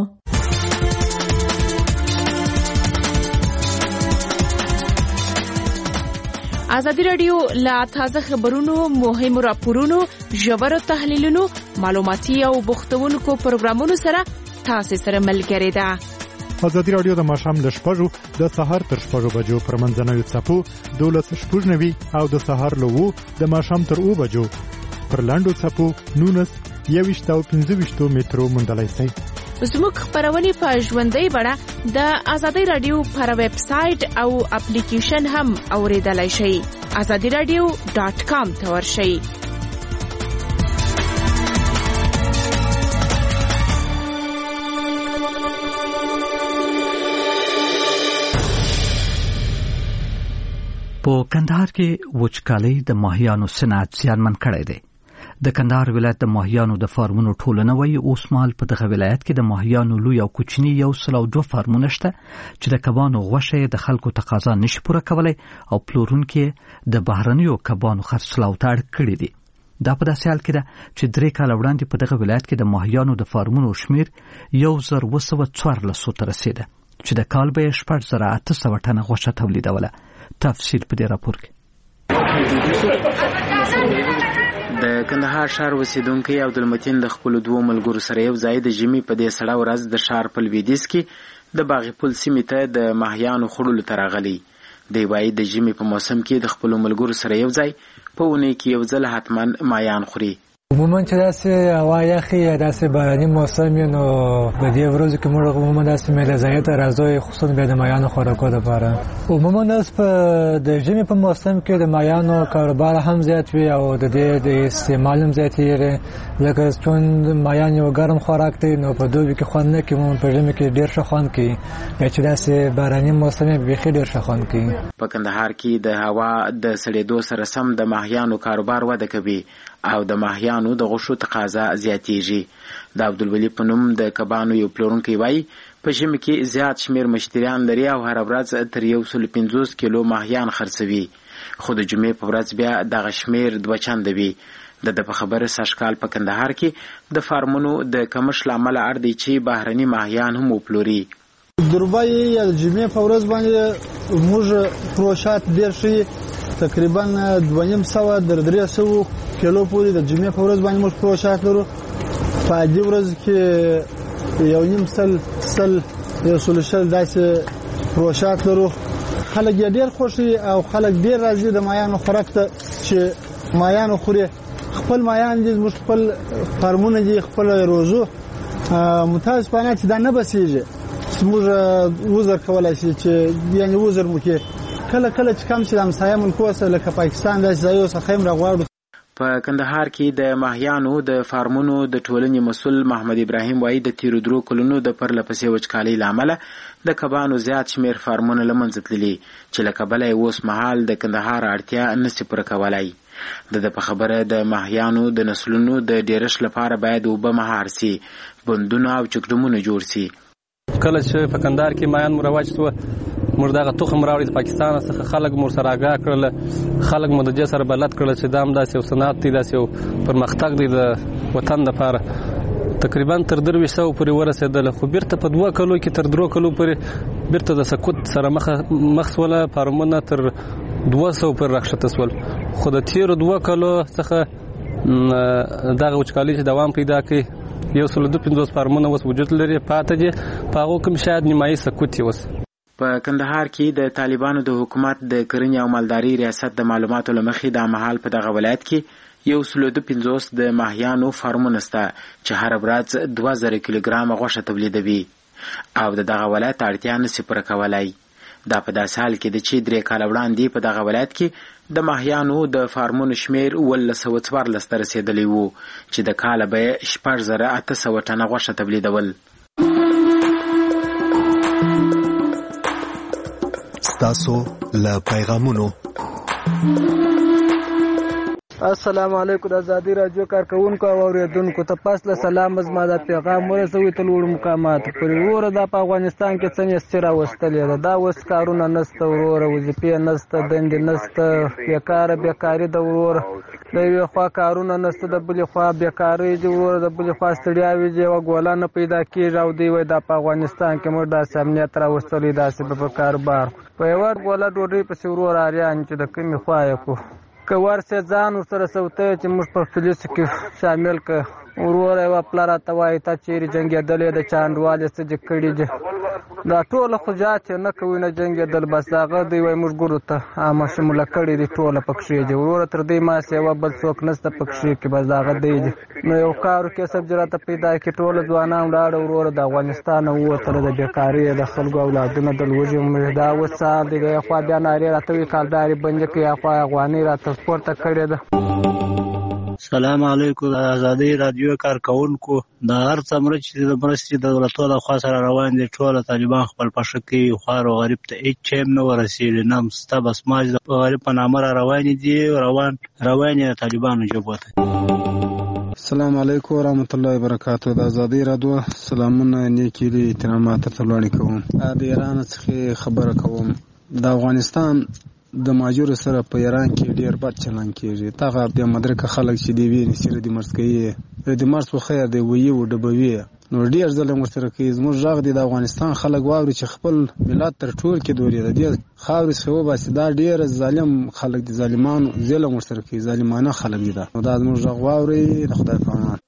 ازادي رادیو لا تازه خبرونو، مهمو راپورونو، ژورو تحلیلونو، معلوماتي او بوختونکو پروګرامونو سره تاسو سره ملګری ده. ازادي رادیو د ماښام له 6 د سهار تر 6 بجو پر منځنوي څپو 12:90 او د سهار له 2 د ماښام تر 2 بجو پر لاندو څپو 19 او 15 مترو موندلای شئ. زموږ خبرونه په ژوندۍ بڼه د ازادي رادیو پر ویب سټ او اپلیکیشن هم اوریدلای شئ. azadiradio.com ته ورشئ. په کندهار کې وچکالۍ د ماهیانو صنعت زیانمن کړی دی. د کندهار ولایت د ماهیانو د فارمونو ټولنه وایي اوس مهال په دغه ولایت کې د ماهیانو لوی او کوچني 102 فارمونه شته چې د کبانو غوښه د خلکو تقاضا نشي پوره کولی او پلورونکي د بهرنیو کبانو خرڅلاو ته اړ کړي دي. دا په داسې حال کې ده چې 3 کاله وړاندې په دغه ولایت کې د ماهیانو د فارمونو شمیر 1214 ته رسیده چې د کال به 6800 ټنه غوښه تولیدوله. تفصیل په دې راپور کې. د کندهار ښار اوسیدونکي عبدالمتین د خپلو 2 ملګرو سره یو ځای د ژمي په دې سړه ورځ د ښار په لویدیځ کې د باغ پل سیمې ته د ماهیانو خوړلو ته راغلی. دی وایي د ژمي په موسم کې د خپلو ملګرو سره یو ځای په اونۍ کې یو ځل حتما ماهیان خوري. عموما چې داسې هوا یخي یا داسې باراني موسم وي نو په دې ورځو کې موږ عموما داسې میله ځای ته راځو خصوصا بیا د ماهیانو خوراکو لپاره. عموما اوس په د ژمي په موسم کې د ماهیانو کاروبار هم زیات وي او د دې د استعمال هم زیاتېږي ځکه چون ماهیان یو ګرم خوراک دی نو په دوبي کې خوند نه کوي. په ژمي کې ډېر ښه خوند کوي بیا چې داسې باراني موسم وي بیخي ډېر ښه خوند کوي. په کندهار کې د هوا د سړېدو سره سم د ماهیانو کاروبار وده کوي او د ماهیانو د غوښو تقاضا زیاتېږي. د عبدالولي په نوم د کبانو یو پلورونکی وایي په ژمي کې زیات شمیر مشتریان لري او هره ورځ تر 150 کیلو ماهیان خرڅوي خو د جمعې په ورځ بیا دغه شمیر 2 چنده وي. د په خبره سږکال په کندهار کې د فارمونو د کمښت له امله اړ دی چې بهرني ماهیان هم وپلوري. دربای یا د جمعې په ورځ باندې موږ پروشات ډېر شي تقریبا 250-300 کیلو پورې د جمعې په ورځ باندې موږ پروشات لرو. په دې ورځ کې 1.5 داسې پروشات لرو. خلک یې ډېر خوښي او خلک ډېر راځي د ماهیانو خوراک ته چې ماهیانو خوري. خپل ماهیان دي زموږ خپل فارمونه دي خپل روزو متاسفانه چې دا نه بسیږي موږ وزر کولای شي چې یعنی وزر مو کې کله کله چې کم شي د همسایه ملکو سره لکه پاکستان داسې ځایو څخه هم راغواړو. په کندهار کې د ماهیانو د فارمونو د ټولنې مسؤل محمد ابراهیم وایي د تیرو 2 کلونو د پرلپسې وچکالۍ له امله د کبانو زیات شمیر فارمونه له منځه تللي چې له کبله یې اوس مهال د کندهار اړتیا نشي پوره کولی. د په خبره د ماهیانو د نسلونو د ډیرښت لپاره باید اوبه مهار سي بندونه او چکډمونه جوړ سي. کله چې په کندهار کې ماهیان مروج شو موږ دغه تخم راوړی د پاکستان څخه خلک مور سره آګاه کړل خلک مو د دې سره بلد کړل چې دا هم داسې یو صنعت دی داسې یو پرمختګ دی د وطن لپاره. تقریبا تر 300 پورې ورسېدل خو بیرته په 2 کلو کې تر 3 کلو پورې بیرته د سقوط سره مخ سوله فارمونه تر 200 پر راښکته سول. خو د تیرو 2 کلو څخه دغه وچکالۍ چې دوام پیدا کړي 150 فارمونه اوس وجود لري پاتې دي په هغو کوم شاید نیمایي سقوط یې اوس. په کندهار کې د طالبانو د حکومت د کرنې او مالدارۍ ریاست د معلوماتو له مخې د مهال په دغه ولایت کې 150 د ماهیانو فارمونه شته چې هر ورځ 2000 کیلوګرام غوښه تولیدوي او دغه ولایت اړتیا نشي پوره کولی. دا په داسې حال کې د چې 3 کاله وړاندې په دغه ولایت کې د ماهیانو د فارمونو شمیر 1914 ته رسېدلی وو چې د کاله به 6800 ټنه غوښه تولیدول. تاسو له پیغامونو. السلام علیکم. د ازادي رادیو کارکونکو او اوریدونکو ته پاس له سلام زما د پیغام ورسوي ته لوړ مقامات پرې وره د افغانستان کې څنګه ستره وستلې دا وس کارونه نسته وروره وظیفې نسته دندې نسته بیکاری د وروره د یو خوا کارونه نسته د بل خوا بیکاری دی وروره د بل خوا ستړیاوي دی او ګولانه پیدا کیږي او دی وای د افغانستان کې موږ د امنیت را وستلې داسې په کاروبار په یو ګوله ډوډۍ په سورور اریان چې د کمی خوا یې کو ورسه ځان سره سوته چې موږ په فلس کې شامل ک وروره و پلار ته وای ته چیرې جنگیدلې د چاندوالې څخه کړي دي دا ټول خجات نه کوي نه جنگیدل بس هغه دی وای موږ ګورو ته عامه شموله کړي دي ټول پکښې دي وروره تر دې ما سیوا بل څوک نسته پکښې کې بس هغه دی نو یو کارو کې سب جراته پیدا کې ټول ځوانان لاړ وروره د افغانستان ووتل د بیکاری د خلکو اولادونه د لوجو دا وسال دی خو بیا ناری راته وی کالداري بنځ کې خو افغاني راته پورته کړي ده. سلام علیکم. ازادي رادیو کارکونکو د هر څه مرچ د مرستې د دولتونو د خوا سره روان دي ټول طالبان خپل پښه کوي خوار او غریب ته هیڅ هم نه ورسېږي نه مسته بس ماج د غریب په نامه روان دي روان طالبانو جوبته. السلام علیکم ورحمت الله وبرکاتہ. د ازادي رادیو سلامونه نیکی دي احترامات ته وړاندې کوم. د ایران څخه خبره کوم. د افغانستان د ماجور سره په ایران کې ډیر بد چلن کیږي. تاغه د مدرک خلک چې دی ویني سره د مرسکي د مرس په خیر دی وی او د بوي نو ډیر ظلم ورسره کوي. زموږ ژغ دی د افغانستان خلک واوري چې خپل ملت تر ټول کې دوری ده. د خاورې څخه وباسي. دا ډیر ظالم خلک دي. ظالمانو ظلم ورسره کوي. ظالمانه خلک دي. نو دا زموږ ژغ واوري. د خدای په امان.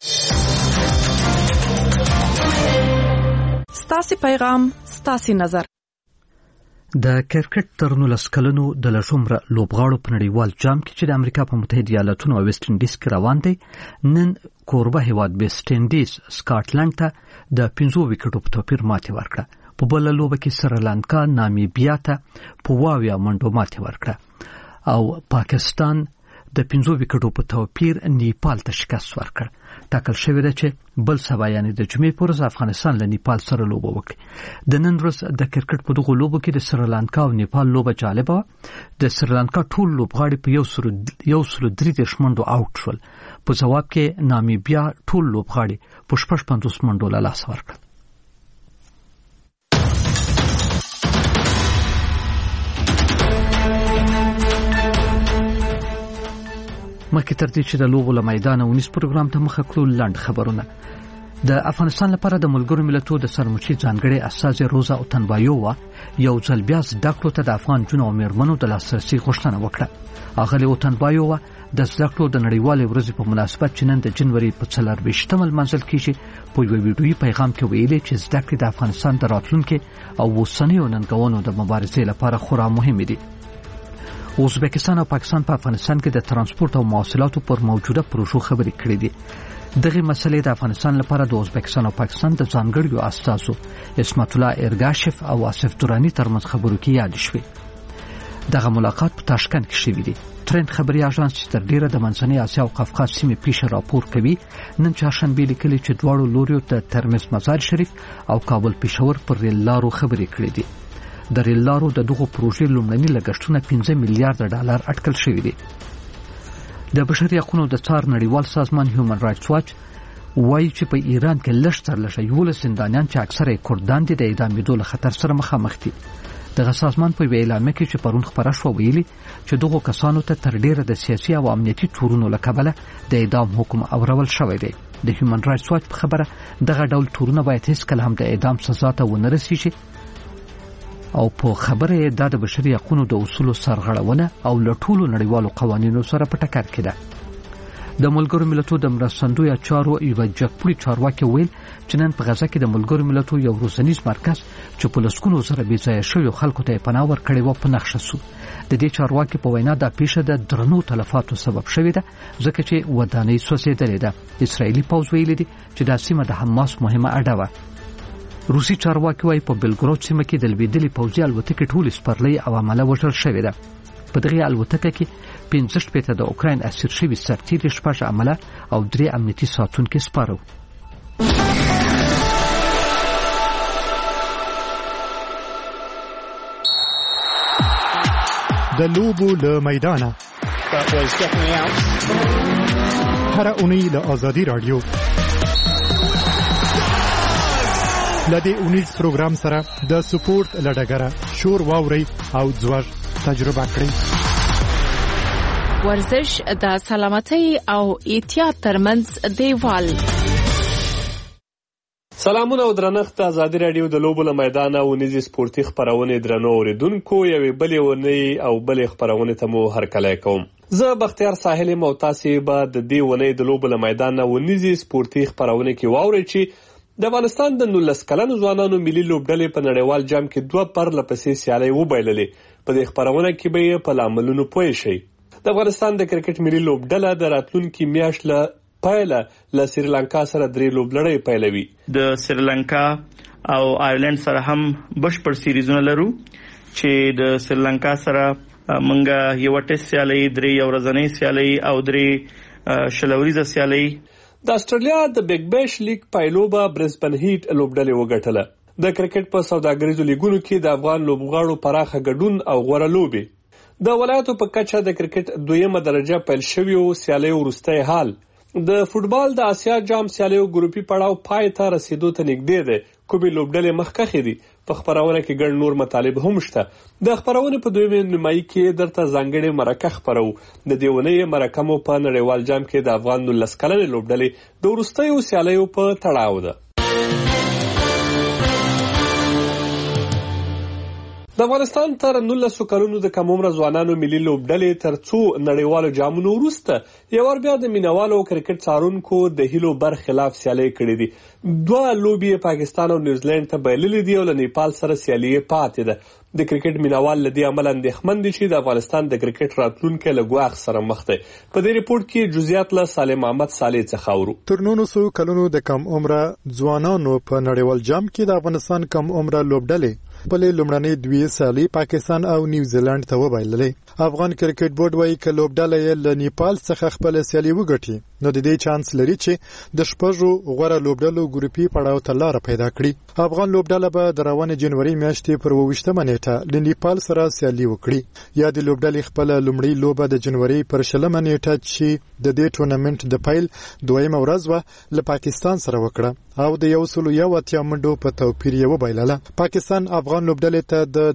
ستاسو پیغام ستاسو نظر. د کرکټ تر 19 کلنو د لژومره لوبغاړو په نړیوال جام کې چې د امریکا په متحده ایالاتونو او ویسټ انډیز کې روان دی، نن کوربه هیواد ویسټ انډیز سکاټلند ته د 15 وکټو په توپیر ماتې ورکړه. په بل لوبه کې سریلانکا نامیبیا ته په 20 منډو ماتې ورکړه او پاکستان د 15 وکټو په توپیر نیپال ته شکست ورکړ. ټاکل شوی دی چې بل سبا یعنی د جمعې پر ورځ افغانستان له نیپال سره لوبه وکړي. د نن ورځ د کرکټ په دغه لوبو کې د سریلانکا او نیپال لوبه جالبه وه. د سریلانکا ټول لوبغاړي په 133 منډو آوټ شول. په ځواب کې نامیبیا ټول لوبغاړي په 50 منډو له لاسه ورکړل. مخکې تر دې چې د لوبو له میدانه ونیس پروګرام ته مخه کړو لنډ خبرونه. د افغانستان لپاره د ملګرو ملتونو د سرمشي ځانګړي استازي روزا اوتنبایووا یو ځل بیا زده کړو ته د افغان جنو او میرمنو د لاسرسي غوښتنه وکړه. اغلی اوتنبایووا د زده کړو د نړیوالې ورځې په مناسبت چې نن د جنوري په 24 منځل کېږي په یو ویډیويي پیغام کې ویلي چې زده کړې د افغانستان د راتلونکي او اوسنیو ننګونو د مبارزې لپاره خورا مهمه دي. ازبکستان او پاکستان په افغانستان کې د ترانسپورت او مواصلاتو پر موجوده پروژو خبرې کړې دي. دغه مسلې د افغانستان لپاره د ازبکستان او پاکستان د ځانګړیو استازو اسمت الله ارګاشف او آصف دورانی ترمنځ خبرو کې یاد شوې. دغه ملاقات په تاشکند کې شوی دی. ترند خبري اژانس چې تر ډیره د منځنۍ اسیا او قفقاز سیمې پیښه راپور کوي نن چهارشنبه لیکلي چې دواړو لوريو ته ترمز مزار شریف او کابل پېښور پر ریل لارو خبرې کړې دي. د ریل لارو د دغه پروژې لومړني لګښتونه 15 میلیارډ ډالر اټکل شوي دي. د بشري حقوقو د څار نړیوال سازمان هیومن رائټس واچ وایي چې په ایران کې لږ تر لږه 11 زندانیان چې اکثره کردان دي د اعدامېدو له خطر سره مخامخ دي. دغه سازمان په اعلامیه کې چې پرون خبره شو ویلي چې دغه کسانو ته تر ډیره د سیاسي او امنیتي تورونو له کبله د اعدام حکم اورول شوی دی. د هیومن رائټس واچ په خبره دغه ډول تورونه باید هیڅ کله هم د اعدام سزا ته ونه رسیږي او په خبره د بشري حقوقو د اصولو سرغړونه او لټولو نړیوالو قوانینو سره په ټکر کې ده. د ملګرو ملتونو د مرستندوی چارو یو جګپوړي چارواکي ویل چې نن په غزا کې د ملګرو ملتونو یو روزنیز مرکز چې په لسکونو سره بې ځایه شویو خلکو ته پناه ورکړې و په نښه شو. د دې چارواکي په وینا دا پیښه د درنو تلفاتو سبب شوې ده ځکه چې ودانۍ سوځېدلې ده. اسرایلی پوځ ویلي دي چې دا سیمه د حماس مهمه اډه وه. روسي چارواکي وايي په بلګراد سیمه کې د لویدلې پوځي الوتکې ټولې سپرلۍ او عمله وژل شوې ده. په دغه الوتکه کې 15 د اوکراین اسیر شوي سرتیري 6 عمله او 3 امنیتي ساتونکي سپارو. د لوبو له میدانه هر اونۍ له آزادي رادیو لدې اونیز پروګرام سره د سپورت لډګره شور واوري او ځوړ تجربه کړئ. ورزش د سلامتۍ او احتیاط ترمنځ دیوال. سلامونه او درنښت. آزادي رادیو د لوبو له میدانه ونیزي سپورتي خبرونه درنو اوریدونکو یوې بلې ونې او بلې خبرونه ته مو هرکلی کوم. زه بختیار ساحل مو تاسو به د دې ونې د لوبو له میدانه ونیزي سپورتي خبرونه کې واورئ چې د افغانستان د 19 کلنو ځوانانو ملي لوبډلې په نړیوال جام کې 2 پرله پسې سیالۍ وبایللې. په دې خبرونه کې به په لاملونو پوه شئ. د افغانستان د کرکټ ملي لوبډله د راتلونکي میاشت له پیله له سریلانکا سره 3 لوبلړۍ پیلوي. د سریلانکا او آیرلند سره هم بشپړ سیریزونه لرو چې د سریلانکا سره منګه یو ټیسټ سیالۍ 3 یو ورځنۍ سیالۍ او 3 شلوریزه سیالۍ. د استرالیا د بیگ بیش لیگ پایلوبه برزبن هیټ لوبډلې وګټله. د کرکټ په سوداګریزو لیګونو کې د افغان لوبغاړو پراخه ګډون او غوړه لوبي. د ولایتو په کچه د کرکټ 2مه درجه پیل شوی او سیالۍ ورسته حال د فوټبال د آسیا جام سیالیو ګروپي پړاو پای ته رسیدو ته نږدې دی. کومې لوبډلې مخکښې دي؟ په خپرونه کې ګڼ نور مطالب هم شته. د خپرونې په دویمه نیمایي کې درته ځانګړې مرکه خپرو. د دې اونۍ مرکه مو په نړیوال جام کې د افغان 19 کلنې لوبډلې د وروستیو سیالیو په تړاو ده. د افغانستان تر 19 کلونو د کم عمره ځوانانو ملي لوبډلې تر څو نړیوالو جامونو وروسته یو ور بیا د مینوالو کرکټ څارونکو د هیلو برخلاف سیالي کړې دي. 2 لوبي پاکستان او نیوزیلند ته بایللې دي او له نیپال سره سیالي پاتې ده. د کرکټ مینوال لدی عمل اندېښمن دي چې د افغانستان د کرکټ راتلونکي له ګواښ سره مخ دی. په دې ریپورت کې جزئیات له سالم احمد صالح څخه اورو. تر 19 کلونو د کم عمره ځوانانو په نړیوال جام کې د افغانستان کم عمره لوبډلې خپل لومړنۍ دوی سیالي پاکستان او نیوزیلند ته وبایللې. افغان کرکټ بورډ وايي چې لوبډلې له نیپال څخه خپل سیالي وګټي نو د دې چانس لري چې د شپږو غوړه لوبډلو ګروپي پړاو ته لار پیدا کړي. افغان لوبډله به د روانه جنوري میاشتې پر 28 نیټه له نیپال سره سیالي وکړي. یا د لوبډلې خپل لومړی لوبه د جنوري پر 20 نیټه چې د دې ټورنمنت د پیل دویمه ورځ و له پاکستان سره وکړه او د 180 منډو په توپیر یې وبایلله. پاکستان افغان لوبډلې ته د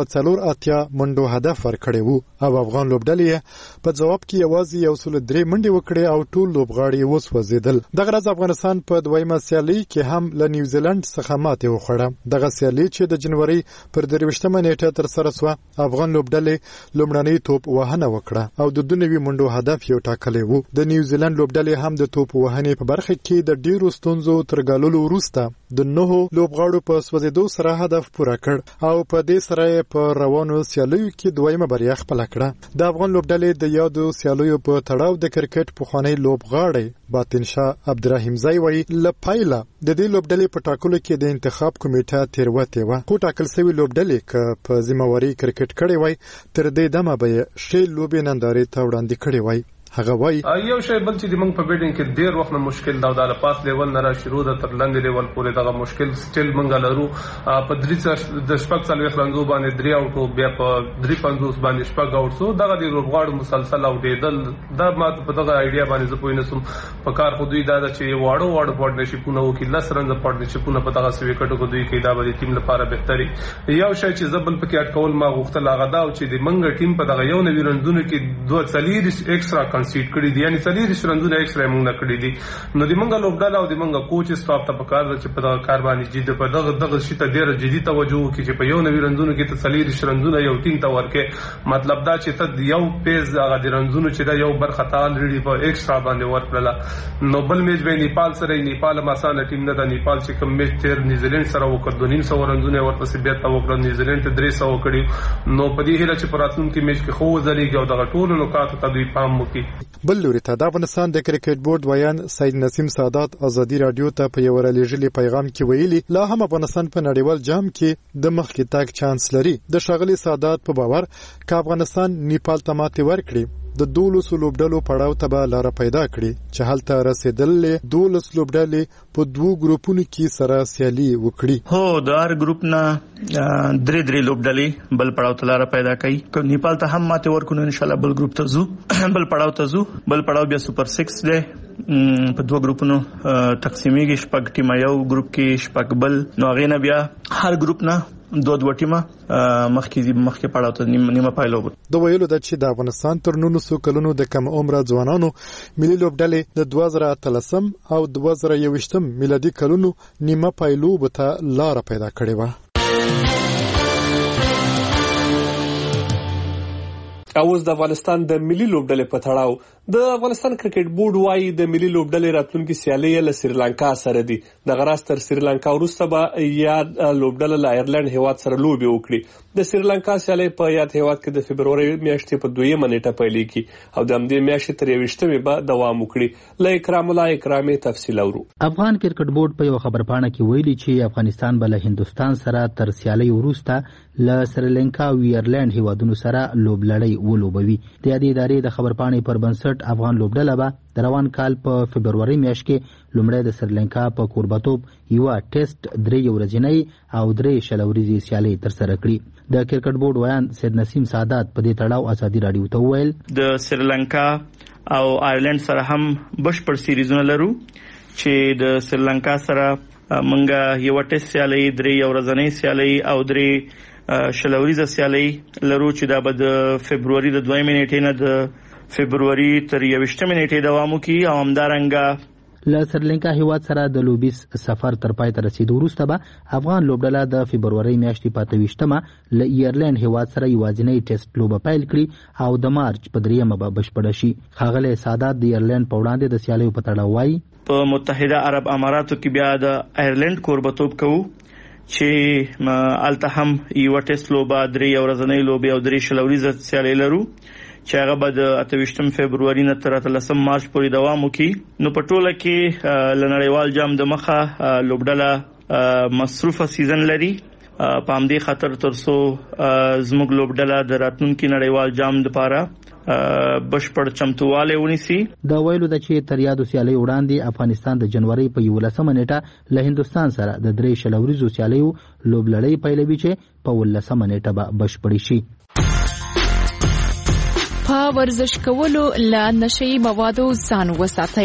284 منډو هدف ورکړی وو او افغان لوبډلې په جواب کې یوازې 103 منډې وکړې او ټول لوبغاړي وسوځیدل. دغه ورځ افغانستان په دویمه سیالي کې هم له نیوزیلند څخه ماتې وخوړه. دغه سیالي چې د جنوري پر 23 نیټه تر سره شوه افغان لوبډلې لومړنۍ توپ وهنه وکړه او د 92 منډو هدف یې ټاکلی وو. د نیوزیلند لوبډلې هم د توپ وهنې په برخه کې د ډیرو ستونزو تر ګاللو وروسته د 9 لوبغاړو په سوځیدو سره هدف پوره کړ او په دې سره په روانو سیالیو کې دویمه بریا خپل کړه. د افغان لوبډلې د یادو سیالیو په تړاو د کرکټ پخوانی لوبغاړی باطن شاه عبدالرحیم زای وایي له پایله د دې لوبډلې په ټاکلو کې د انتخاب کمیټه تیروتې وه. خو ټاکل شوې لوبډلې که په ذمہواري کرکټ کړی وای تر دې دمه به یې ښې لوبې نندارې ته وړاندې کړې وای. هغه وای یو شی بل چې موږ په بیډینګ کې ډیر وخت نه مشکل دا د پاس لیول نه را شروع ده تر لاندې لیول پورې دا مشکل سټیل موږ لرو. په د شپږ څلوي خلنځو باندې 3 اوټو بیا په 350 باندې شپږ اوټو دغه د لوبغاړو مسلسل او دیدل دا ما په دغه ایډیا باندې زه پوه نه سم. په کار خو دوی دا چې واړو پارټنرشپونه وکړي لس رنځ پارټنرشپونه په دغه سوي کټو کو دوی کې دا به ټیم لپاره بهتري. یو شی چې زبل پکې اټکول ما غوښتل هغه دا چې د منګ ټیم په دغه یو نوی رنځونه کې 2 څلیر ایکسترا کنسیډ کړی دي یعنی څلیر رنځونه ایکسترا موږ نه کړی دي. نو د منګ لوبډاله او د منګ کوچ سټاف ته پکار ده چې په دغه کار باندې جدي په دغه شي ته ډیر جدي توجه وکړي چې په یو نوی رنځونه کې ته څلیر رنځونه یو ټیم ته ورکې. مطلب دا چې ته یو پیز هغه د رنځونه چې دا یو برخه تال لري په ایکسترا باندې ورکړه. نو بل میچ به نیپال سره نیپال مسانه ټیم نه د نیپال چې کوم میچ تیر نیوزیلند سره وکړ 200 رنځونه ورپسې بیا تا وکړ نیوزیلند ته 300 کړی. نو په دې هله چې پراتونکو میچ کې خو ځلېږي او دغه ټولو نکاتو ته دوی پام وکړي. بل لوري ته د افغانستان د کرکټ بورډ ویان سید نسیم سادات ازادي رادیو ته په یو رالېږلي پیغام کې ویلي لا هم افغانستان په نړیوال جام کې د مخکې تګ چانس لري. د ښاغلي سادات په باور که افغانستان نیپال ته ماتې ورکړي د 12 لوبډلو پړاو ته به لار پیدا کړي چې هلته رسیدلې 12 لوبډلې په 2 ګروپونو کې سره سیالي وکړي. هو د هر ګروپ نه 3 لوبډلې بل پړاو ته لار پیدا کوي. که نیپال ته هم ماته ورکونه ان شاء الله بل ګروپ ته ځو بل پړاو ته ځو. بل پړاو بیا سوپر 6 دی په 2 ګروپونو تقسیمېږي. شپږ ټیم یو ګروپ کې شپږ بل نو هغه نه بیا هر ګروپ نه 2 ټیمه مخکې پړاو ته نیمه پایلو. د ویلو د چې د افغانستان تر 19 کلونو د کم عمره ځوانانو ملي لوبډلې د 2013 او 2021 میلادي کلونو نیمه پایلو ته لار پیدا کړې و. اوس د افغانستان د ملي لوبډلې په تړاو د افغانستان کرکټ بورډ وايي د ملي لوبډلې راتلونکي سیالي له سریلانکا سره دي. د غراس تر سریلانکا وروسته به یاد لوبډله له آیرلند هیواد سره لوبي وکړي. د سریلانکا سیالي په یاد هیواد کې د فبروري میاشتې په 2 نیټه پیلېږي او د همدې میاشتې تر 21 به دوام وکړي. له اکرام الله اکرامي تفصیل اورو. افغان کرکټ بورډ په یو خبرپاڼه کې ویلي چې افغانستان به له هندستان سره تر سیالي وروسته له سریلانکا او آیرلند هیوادونو سره لوبلړۍ ولوبوي. د دې ادارې د خبرپاڼې پر بنسټ افغان لوبډله به د روان کال په فبروري میاشت کې لومړی د سریلانکا په کوربتوب یو ټیسټ 3 ورځنی او 3 شلوريزي سیالي تر سره کړي. د کرکټ بورډ ویان سید نسیم سادات په دې تړاو ازادي رادیو ته وویل د سریلانکا او آیرلند سره هم بشپړ سیریزونه لرو چې د سریلانکا سره مونږه یو ټیسټ سیالي 3 ورځنۍ سیالي او 3 شلوريزه سیالي لرو چې دا به د فبرवरी د 2 نیټې نه د فبرवरी تر 28 نیټې دوام کوي او همدارنګه له سریلانکا هیواد سره د لوبیس سفر تر پای ته رسیدو وروسته به افغان لوبډله د فبرवरी میاشتې په 28مه له ایرلند هیواد سره یوازینی ټیسټ لوبه پیل کړي او د مارچ په 3مه به بشپړ شي. ښاغلی سادات د ایرلند په وړاندې د سیالیو په تړاو وایي په متحده عرب اماراتو کې بیا د ایرلند کوربتوب کوو چې الته هم یو ټیسټ لوبه 3 ورځنۍ لوبه او 3 شلوريزه سیالي لرو چې هغه به د 28 فبرवरी نه تر 13 مارچ پورې دوام وکړي. نو په ټوله کې لنړیوال جام د مخه لوبډله مصروفه سیزن لري په همدې خاطر ترڅو زموږ لوبډله د راتلونکي نړیوال جام لپاره بشپړ چمتواله ونیسي. دا ویلو د چې تر یادو سیالي وړاندې افغانستان د جنوري په 11 نیټه له هندستان سره د 3 شلوريزو سیالیو لوبلړۍ پیلوي چې په 19 نیټه به بشپړ شي. په ورزش کولو له نشئی موادو ځان وساتئ.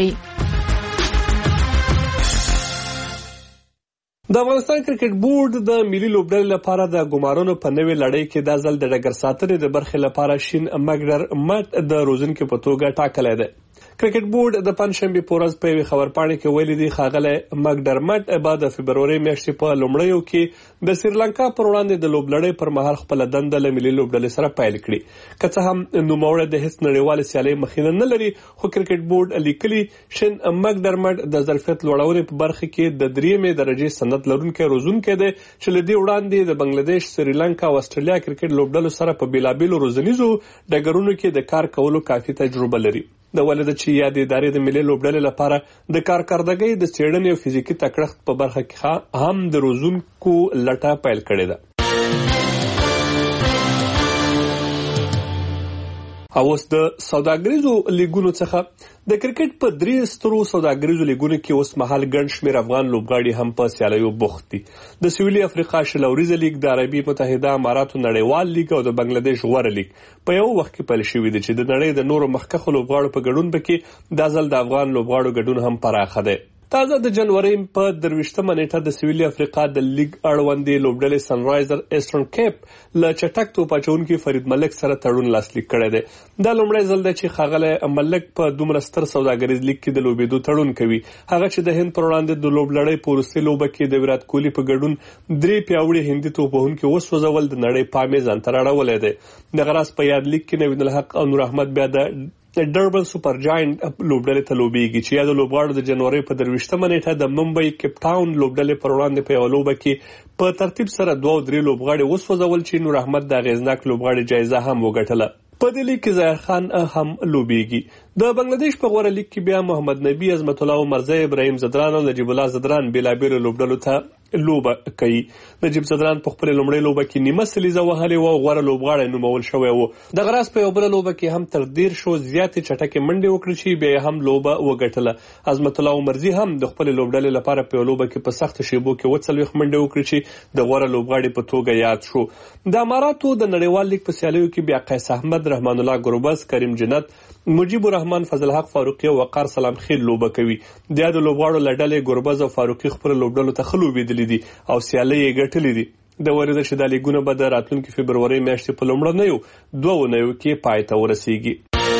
د افغانستان کرکټ بورډ د ملي لوبډلې لپاره د ګمارونو په نوې لړۍ کې د ځل د ډګر ساتنې د برخې لپاره شین مګډر د روزنکو په توګه ټاکلی دی. کرکټ بورډ د پنځشنبه په ورځ په خبرپاڼه کې ویلي دی ښاغلی مګډرمټ بعد د فبرवरी میاشتې په لومړیو کې د سریلانکا پر وړاندې د لوبلړۍ پر مهال خپل دنده له ملي لوبډلې سره پیل کړي. که څه هم نوموړی د هیڅ نړیوال سیالي مخینه نه لري خو کرکټ بورډ لیکلي شین مګډرمټ د ظرفیت لوړولو په برخه کې د 3مې درجه سند لرونکي روزونکي دی چې لدی وړاندې د بنگلاديش، سریلانکا او استرالیا کرکټ لوبډلو سره په بیلابیلو روزنیزو ډګرونو کې د کار کولو کافي تجربه لري. د ولادت چې یادې ادارې د ملي لوبډلې لپاره د کارکردګۍ د څېړنې او فزیکي تکړښت په برخه کې هم د روزونکو لټه پیل کړې ده. اوس د سوداګریزو لیګونو څخه د کرکټ په 3 سترو سوداګریزو لیګونو کې اوس مهال ګڼ شمېر افغان لوبغاړي هم په سیالیو بوخت دي. د سویلي افریقا شلوريزه لیګ، د عربي متحده اماراتو نړیوال لیګ او د بنگلاديش غوره لیګ په یو وخت کې پیل شوي دي چې د نړۍ د نورو مخکښو لوبغاړو په ګډون پکې د ځل د افغان لوبغاړو ګډون هم پراخه دی. تازه د جنوري په 23مه نیټه د سویلي افریقا د لیګ اړوندې لوبډلې سنرایزر ایسټرن کیپ له چټک توپ اچونکي فرید ملک سره تړون لاسلیک کړی دی. دا لومړی ځل دی چې ښاغلی ملک په دومره ستر سوداګریز لیګ کې د لوبېدو تړون کوي. هغه چې د هند پر وړاندې د لوبلړۍ په وروستۍ لوبه کې د ویرات کوهلي په ګډون 3 پیاوړي هندي توپوهونکي وسوځول د نړۍ پام یې ځان ته راړولی دی. دغه راز په یاد لیګ کې نوید الحق او نور احمد بیا د ډربن سپر جاینټ لوبډلې ته لوبېږي چې یاد لوبغاړو د جنوري په 23مه نیټه د ممبئی کیپ ټاون لوبډلې پر وړاندې په یو لوبه کې په ترتیب سره 2 او 3 لوبغاړي وسوځول چې نور احمد د اغیزناک لوبغاړي جایزه هم وګټله. په دې لیګ کې ظاهر خان هم لوبېږي. د بنگلاديش په غوره لیګ کې بیا محمد نبی، عظمت الله عمرزی، ابراهیم زدران او نجیب الله زدران بیلابیلو لوبډلو ته لوبه کوي. نجیب زدران په خپل لومړی لوبه کې نیمه سلیزه وهلې و او غوره لوبغاړی نومول شوی و. دغه راز په یو بل لوبه کې هم تر 10 زیاتې چټکې منډې وکړې چې بیا هم لوبه وګټله. عظمت الله عمرزی هم د خپل لوبډلې لپاره په لوبه کې په سخت شیبو کې 40 منډې وکړې چې د غوره لوبغاړي په توګه یاد شو. د اماراتو د نړیوال لیګ په سیالیو کې بیا قیس احمد، رحمان الله ګروبز، کریم جنت، مجیب الرحمن، فضل حق فاروقی او وقار سلام خیل لوبه کوي. د یاد لوبغاړو لړلې ګروبز او فاروقی خپل لوبډلو ته خلوبېدلې دي او سیالي یې ګټلې دي. د وریده چې د لیګونو به د راتلونکي فبرवरी میاشتې په لومړنیو 2 اونیو کې پای ته ورسیږي.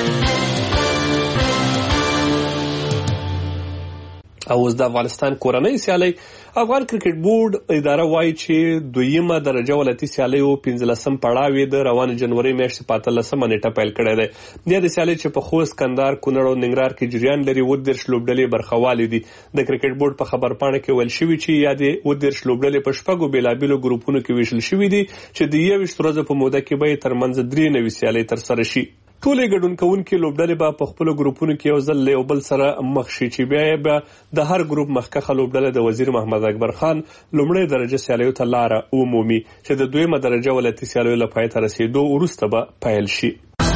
او اوس د افغانستان کورنۍ سیالي افغان کرکټ بورډ اداره وایي چې 2مه درجه ولایتي سیالیو 15 پړاو د روان جنوري میاشتې په 13مه نیټه پیل کړی دی. د سیالي چې په خوست، کندهار، کونړ او ننګرهار کې جریان لري 30 لوبډلې برخوالې دي. د کرکټ بورډ په خبرپاڼه کې ویل شوی چې یادې 30 لوبډلې په شپږو بیلابیلو ګروپونو کې ویشل شوي دي چې د 21 ورځې په موده کې به ترمنځ 3 نوي سیالۍ ترسره شي. ټولې ګډون کوونکې لوبډلې به په خپلو ګروپونو کې یو ځل له یو بل سره مخ شي چې بیا به د هر ګروپ مخکښه لوبډله د وزیر محمد اکبر خان لومړۍ درجه سیالیو ته لاره ومومي چې د 2مه درجه ولایتي سیالیو له پای ته رسېدو وروسته به پیل شي.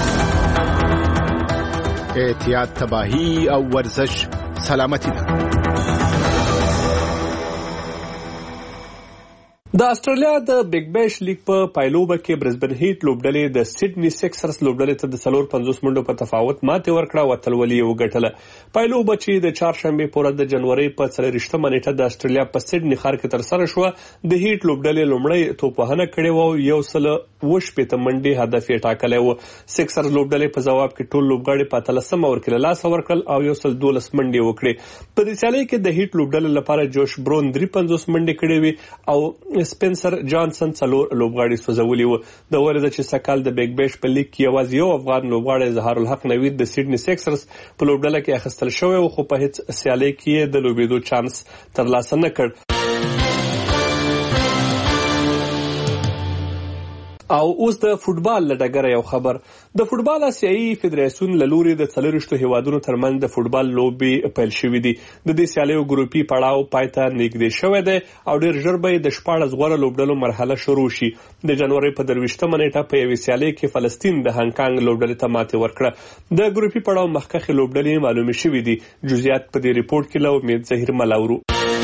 احتیاط، تباهي او ورزش سلامتی ده. د استرالیا د بیگ بیش لیگ په پایلوبه کې برزبن هیټ لوبډلې د سیډني سیکسرز لوبډلې ته د 450 منډو په تفاوت ماتې ورکړه او اتلولي یې وګټله. پایلوبه چې د چهارشنبه په ورځ د جنوري په 30 نیټه د استرالیا په سیډني ښار کې ترسره شوه. د هیټ لوبډلې لومړی توپوهنه کړې و او 120 منډې هدف یې ټاکلی و. سیکسرز لوبډلې په ځواب کې ټول لوبغاړي په 13 اور کې له لاسه ورکړل او 112 منډې وکړې. په دې سیالۍ کې د هیټ لوبډلې لپاره جوش برون 53 منډې کړې وي او سپنسر جانسن 4 لوبغاړي سوځولي وو. د ورځ چې سکهال د بیگ بیش په لیگ کې یوازې یو افغان لوبغاړی ظهار الحق نوید د سیډني سیکسرز په لوبډله کې اخیستل شوی و، خو په هیڅ سیالۍ کې د لوبېدو چانس ترلاسه نه کړ. او اوس د فوتبال لډګره یو خبر. د فوتبال آسیایي فدراسیون له لوري د 40 هیوادونو ترمنځ د فوتبال لوبې پیل شوې دي. د دې سیالیو ګروپي پړاو پای ته نږدې شوی دی او ډېر ژر به د 14 غوره لوبډلو مرحله شروع شي. د جنوري په 23 نیټه په یوې سیالۍ کې فلسطین د هانګ کانګ لوبډلې ته ماتې ورکړه. د ګروپي پړاو مخکښې لوبډلې معلومې شوې دي. جزئیات په دې ریپورت کې له امید ظهیر ملاورو.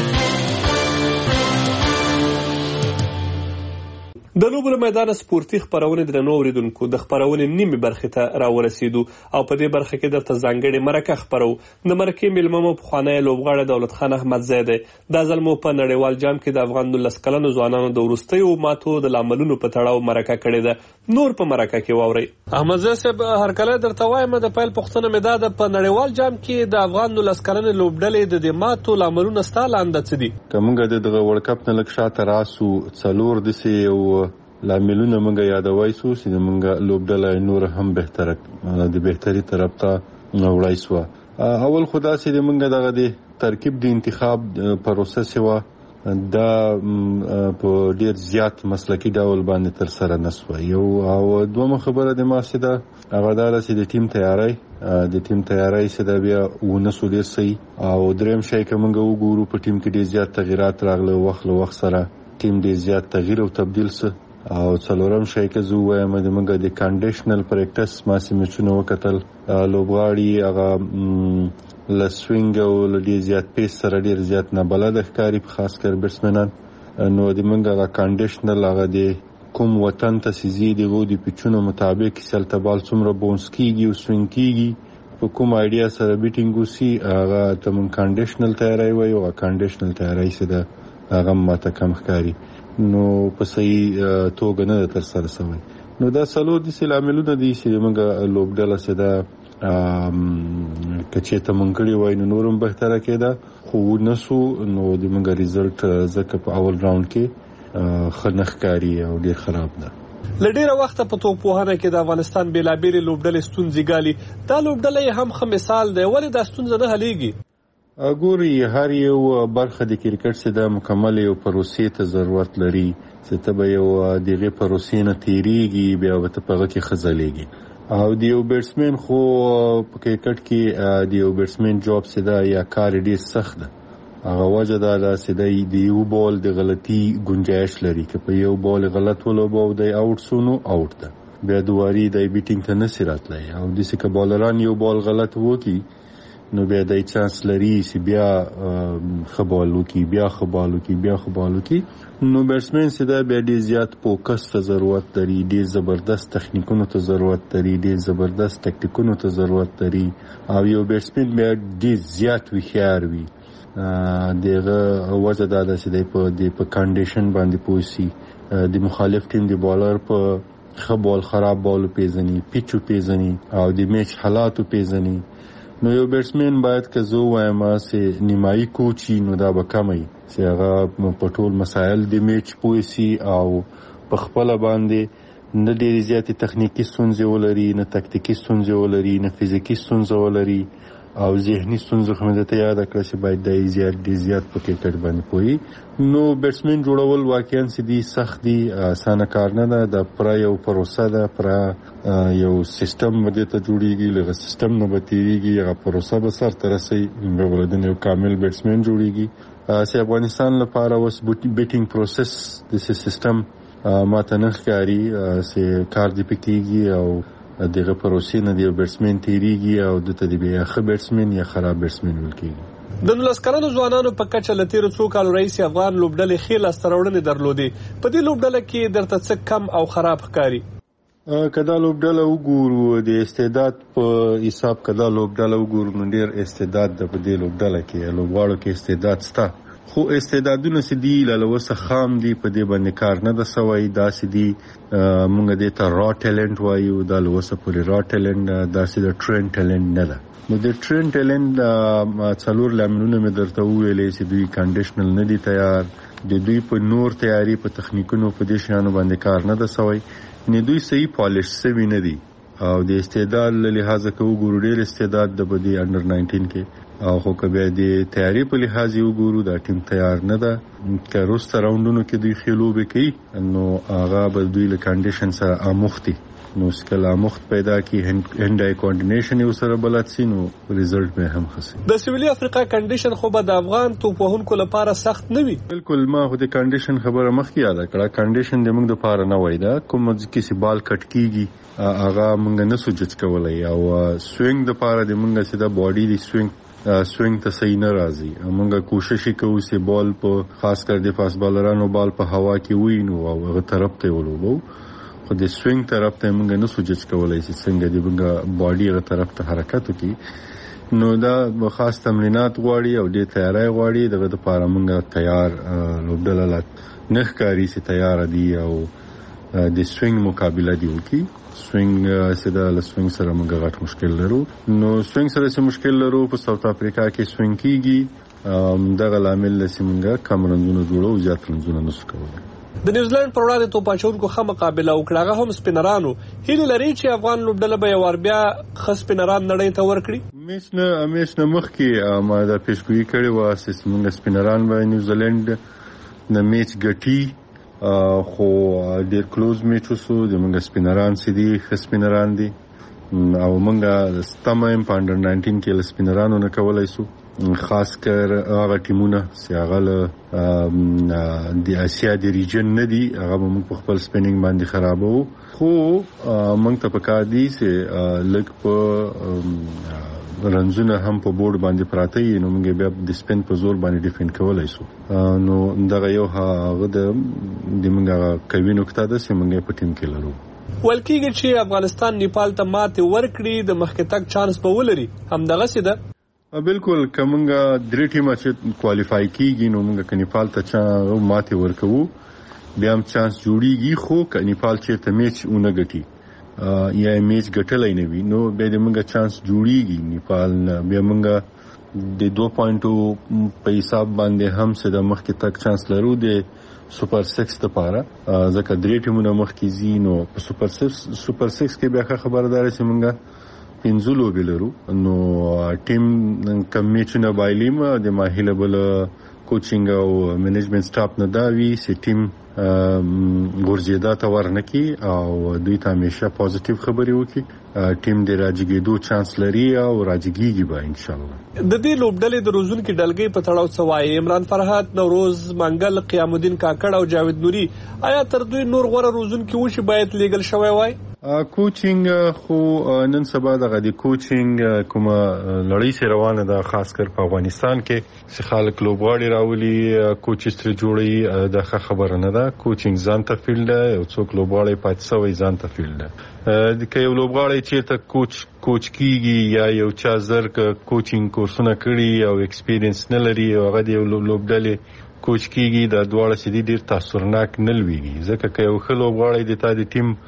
د لوبو له میدان سپورتي خبرونه درنو اوریدونکو د خبرونې نیمه برخه ته راورسېدو او په دې برخه کې درته ځانګړي مرکه خبرو. د مرکې ملممو په خوانی لوبغاړی دولت خان احمد زیده د ځلمو په نړیوال جام کې د افغان 19 کلنو ځوانانو د ورستیو ماتو د لاملونو په تړاو مرکه کړې ده. نور په مرکه کې واوري. احمد زیده صاحب هر کله درته وایم د پیل پښتنه مداد په نړیوال جام کې د افغان 19 کلنو لوبډلې د ماتو لاملونو ستاله اند څه دي؟ کومګه د ورلد کپ نه لک شاته راسو څلور دسي او لاملونه موږ یادوي سو چې موږ لوبډله نور هم بهتره د بهتري طرف ته وړای سو. اول خدا سي موږ دغه د ترکیب د انتخاب پروسس و دا په ډیر زیات مسلکی ډول باندې تر سره نسو. یو او دوه خبره د ماسه ده هغه دا چې د ټیم تیاری سره بیا ونسو ډیر سي او دریم شي کومګه وګورو په ټیم کې ډیر زیات تغیرات راغله وخت سره ټیم ډیر زیات تغییر او تبديل سه او څلورم شي کې زو وایم د موږ د کنډیشنل پریکټس ما سیمچونه وکتل لوبغاړي هغه لسوینګ او لډي زیات پیس سره ډیر زیات نه بلد ښکاری خاص کر بیټسمنان نو د موږ هغه کنډیشنل هغه د کوم وطن ته سيزي دی وو د پچونو مطابق سلته بال څومره بونس کیږي او سوینګ کیږي په کوم ایډیا سره بیټینګ وسی هغه ته موږ کنډیشنل تیاری وایو. هغه کنډیشنل تیاری سره هغه ماته کم ښکاری نو په صحیح توګه نه تر سره شوی. نو دا څلور د سلاملونه دي چې موږ لوبډله سره کچې ته مونږ وای نو نورم بهتره کېده خو نسو. نو د موږ ریزلټ زکه په اول راوند کې خنخکاری او ډیر خراب ده. لډیره وخت په توپوهنه کې د افغانستان بیلابېل لوبډلې ستونزې ګالي. دا لوبډلې هم خه مثال دی ولې دا ستونزه نه حلېږي؟ ګوري هر یو برخه د کرکټ څخه د مکمل یو پروسې ته ضرورت لري چې ته به یو دغه پروسې نه تیریږي بیا به ته په کې خزلېږي او د یو بیټسمن خو په کرکټ کې د یو بیټسمن جواب سده یا کار ډیر سخت ده. هغه وجه دا چې د یو بال د غلطي گنجائش لري چې په یو بال غلط ولوبو د اوټ سونو اوټ ده بیا دواري د بیټینګ ته نه سرات لای او د څه بالران یو بال غلط وکي نو بیا د چانس لري چې بیا خبالو کی نو بیټسمن سره بیا ډیر زیات فوکس ته ضرورت لري ډیر زبردست تخنیکونو ته ضرورت لري ډیر زبردست ټاکټیکونو ته ضرورت لري او یو بیټسمن بیا ډیر زیات وخیار وي دغه وجه دا ده چې په کنډیشن باندې پوسی د مخالف ټیم دی بالر په خبال خراب بال پیژني پیچو پیژني او د میچ حالاتو پیژني. نو یو بیټسمن باید که زو وایم چې نیمایي کوچي نو دا به کمی چې هغه په ټول مسایل د میچ پوسی او په خپل باندې نه ډېر زیات تخنیکی ستونزې ولري نه تکتیکی ستونزې ولري نه فزیکی ستونزې ولري او ذهني ستونزې هم د ته یاد کړئ چې باید د زیات په کرکټ باندې پوي. نو بیټسمن جوړول واقعا سدي سخت دي اسانه کار نه ده. د پر یو پروسه ده پر یو سیستم باندې ته جوړیږي لږه سیستم نه بتیږي هغه پروسه به سر تر رسي ولودن یو کامل بیټسمن جوړیږي. چې افغانستان لپاره وس بیټینګ پروسس د سیستم ماته نه ښکاري چې کار دی پکېږي او دغه پروسې نه دی بیټسمن تیریږي او د تدبیر ښه بیټسمن یا خراب بیټسمن ولکېږي. د 19 کلنو ځوانانو په کچه له تیرو څو کالو راهیسې افغان لوبډلې ښې لاسته راوړنې درلودې. په دې لوبډله کې درته څه کم او خراب ښکاري؟ کدا لوبډله وګورو د استعداد په حساب کدا لوبډله وګورو نو ډېر استعداد د په دې لوبډله کې لوبغاړو کې استعداد شته، خو استعدادونه چې دي لوسه خام دي، په دې باندې کار نه د سوي داسې دي. مونږ دې ته را ټیلنت وایو، دا لوسه پورې را ټیلنت داسې د ټرین ټیلنت نه ده. نو د ټرین ټیلنت څلور لاملونه مې درته وویلې چې دوی کنډیشنل نه دي تیار، د دوی په نور تیاری په تخنیکونو په دې شیانو باندې کار نه ده سوی، نه دوی صحیح پالیش سوي نه دي. او د استعداد له لحاظه کې وګورو ډېر استعداد د بدی انډر 19 کې، او خو کبه د تیاری په لحاظ وګورو دا ټیم تیار نه ده. که روسته راوندونو کې دوی خلوبه کوي نو هغه به دوی له کنډیشن سره اموختي، نو سکلا مخت پیدا کی هند آی کوارډینیشن یو سره بلد سي نو ریزلټ به هم خسي. د سویلي افریقا کنډیشن خو به د افغان توپ وهونکو لپاره سخت نه وي. بالکل ما خو د کنډیشن خبره مخکې یاد کړه، کنډیشن د موږ لپاره نه وای دا کوم چې سي بال کټ کیږي هغه موږ نه سوجت کولای، او سوینګ د لپاره د موږ سره د باډي د سوینګ ته صحیح نه راځي. موږ کوشش کوو چې بال په خاص کر د فاست بالرانو بال په هوا کې وینو او هغه طرف ته ولوبو، خو د سوینګ طرف ته موږ نه سوجت کولای چې څنګه د موږ باډي هغه طرف ته حرکت وکړي. نو دا خاص تمرینات غواړي او د تیاری غواړي. دغه لپاره موږ تیار لوبډله نه ښکاري چې تیار دي او د سوینګ مقابله دی وکړي. سوینګ سره له سوینګ سره موږ غټ مشکل لرو. نو سوینګ سره چې مشکل لرو په ساوث افریقا کې سوینګ کیږي، دغه لامل لسی موږ کم رنزونه جوړو، زیات رنزونه نشو کولای. د نیوزیلند پر وړاندې توپ اچونکو ښه مقابله وکړه، هغه هم سپینرانو. هیله لري چې افغان لوبډله به یو وار بیا ښه سپینران نړۍ ته ورکړي. میچ نه مخکې ما دا پیشګویي کړې وه چې موږ سپینران به نیوزیلند د میچ ګټي، خو ډېر کلوز میچ وسو. د موږ سپینران چې دي ښه سپینران دي، او موږ ستمه په انډر 19 کې له سپینرانو نه کولی سو، خاص کر هغه ټیمونه چې هغه د اسیا د ریجن نه دي، هغه موږ په خپل سپینینګ باندې خرابو. خو موږ ته پکار دي چې لږ په رنزونه هم په بورډ باندې پراته وي، نو موږ بیا د سپین په زور باندې ډیفند کولای شو. نو دغه یو هغه د موږ کوي نقطه ده چې موږ په ټیم کې لرو. ولکېږي چې افغانستان نیپال ته ماتې ورکړي، د مخکې تګ چانس به ولري. همدغسې ده. بالکل که موږ درې ټیمه چې کوالیفای کیږي نو موږ که نیپال ته ماتې ورکوو بیا هم چانس جوړیږي. خو که نیپال چېرته میچ ونه ګټي یا میچ ګټلی نه وي نو بیا د موږ چانس جوړیږي نیپال نه. بیا موږ د 2 پوینټو په حساب باندې هم څه د مخکې تک چانس لرو د سوپر 6 لپاره، ځکه درې ټیمونه مخکې ځي. نو په سوپر 6 کې بیا خبره ده چې موږ 15 لوبې لرو. نو ټیم کم میچونه بایلیم د ماهیله بل کوچینګ او منیجمنت سټاف نه دا وی چې ټیم ګورجیدا ته ورنکي او دوی ته همیشه پوزټیو خبرې وکړي. ټیم د راځګېدو چانس لري او راځګېږي به ان شاء الله. د دې لوبډلې د روزونکو ډلګۍ په تړاو څه وایي؟ عمران فرحات، نوروز منګل، قیام الدین کاکړ او جاوید نوري، آیا تر دوی نور غوره روزونکي وشي باید لیګل شوی وای؟ کوچینګ خو نن سبا دغه د کوچینګ کومه لړۍ سره روانه ده، خاص کر په افغانستان کې چې خلک لوبغاړي راولي کوچ ستر جوړي، د خبره نه ده. کوچینګ ځان ته فیلډ ده، یو څوک لوبغاړي پاتې سوی ځان ته فیلډ ده. د یو لوبغاړي چې ته کوچ کیږي یا یو چا زر کوچینګ کورسونه کړي او ایکسپیرینس نه لري او هغه د لوبډلې کوچ کیږي، دا دواړه سدي ډیر تاثیرناک نه لويږي. ځکه که یو ښه لوبغاړی د تا د ټیم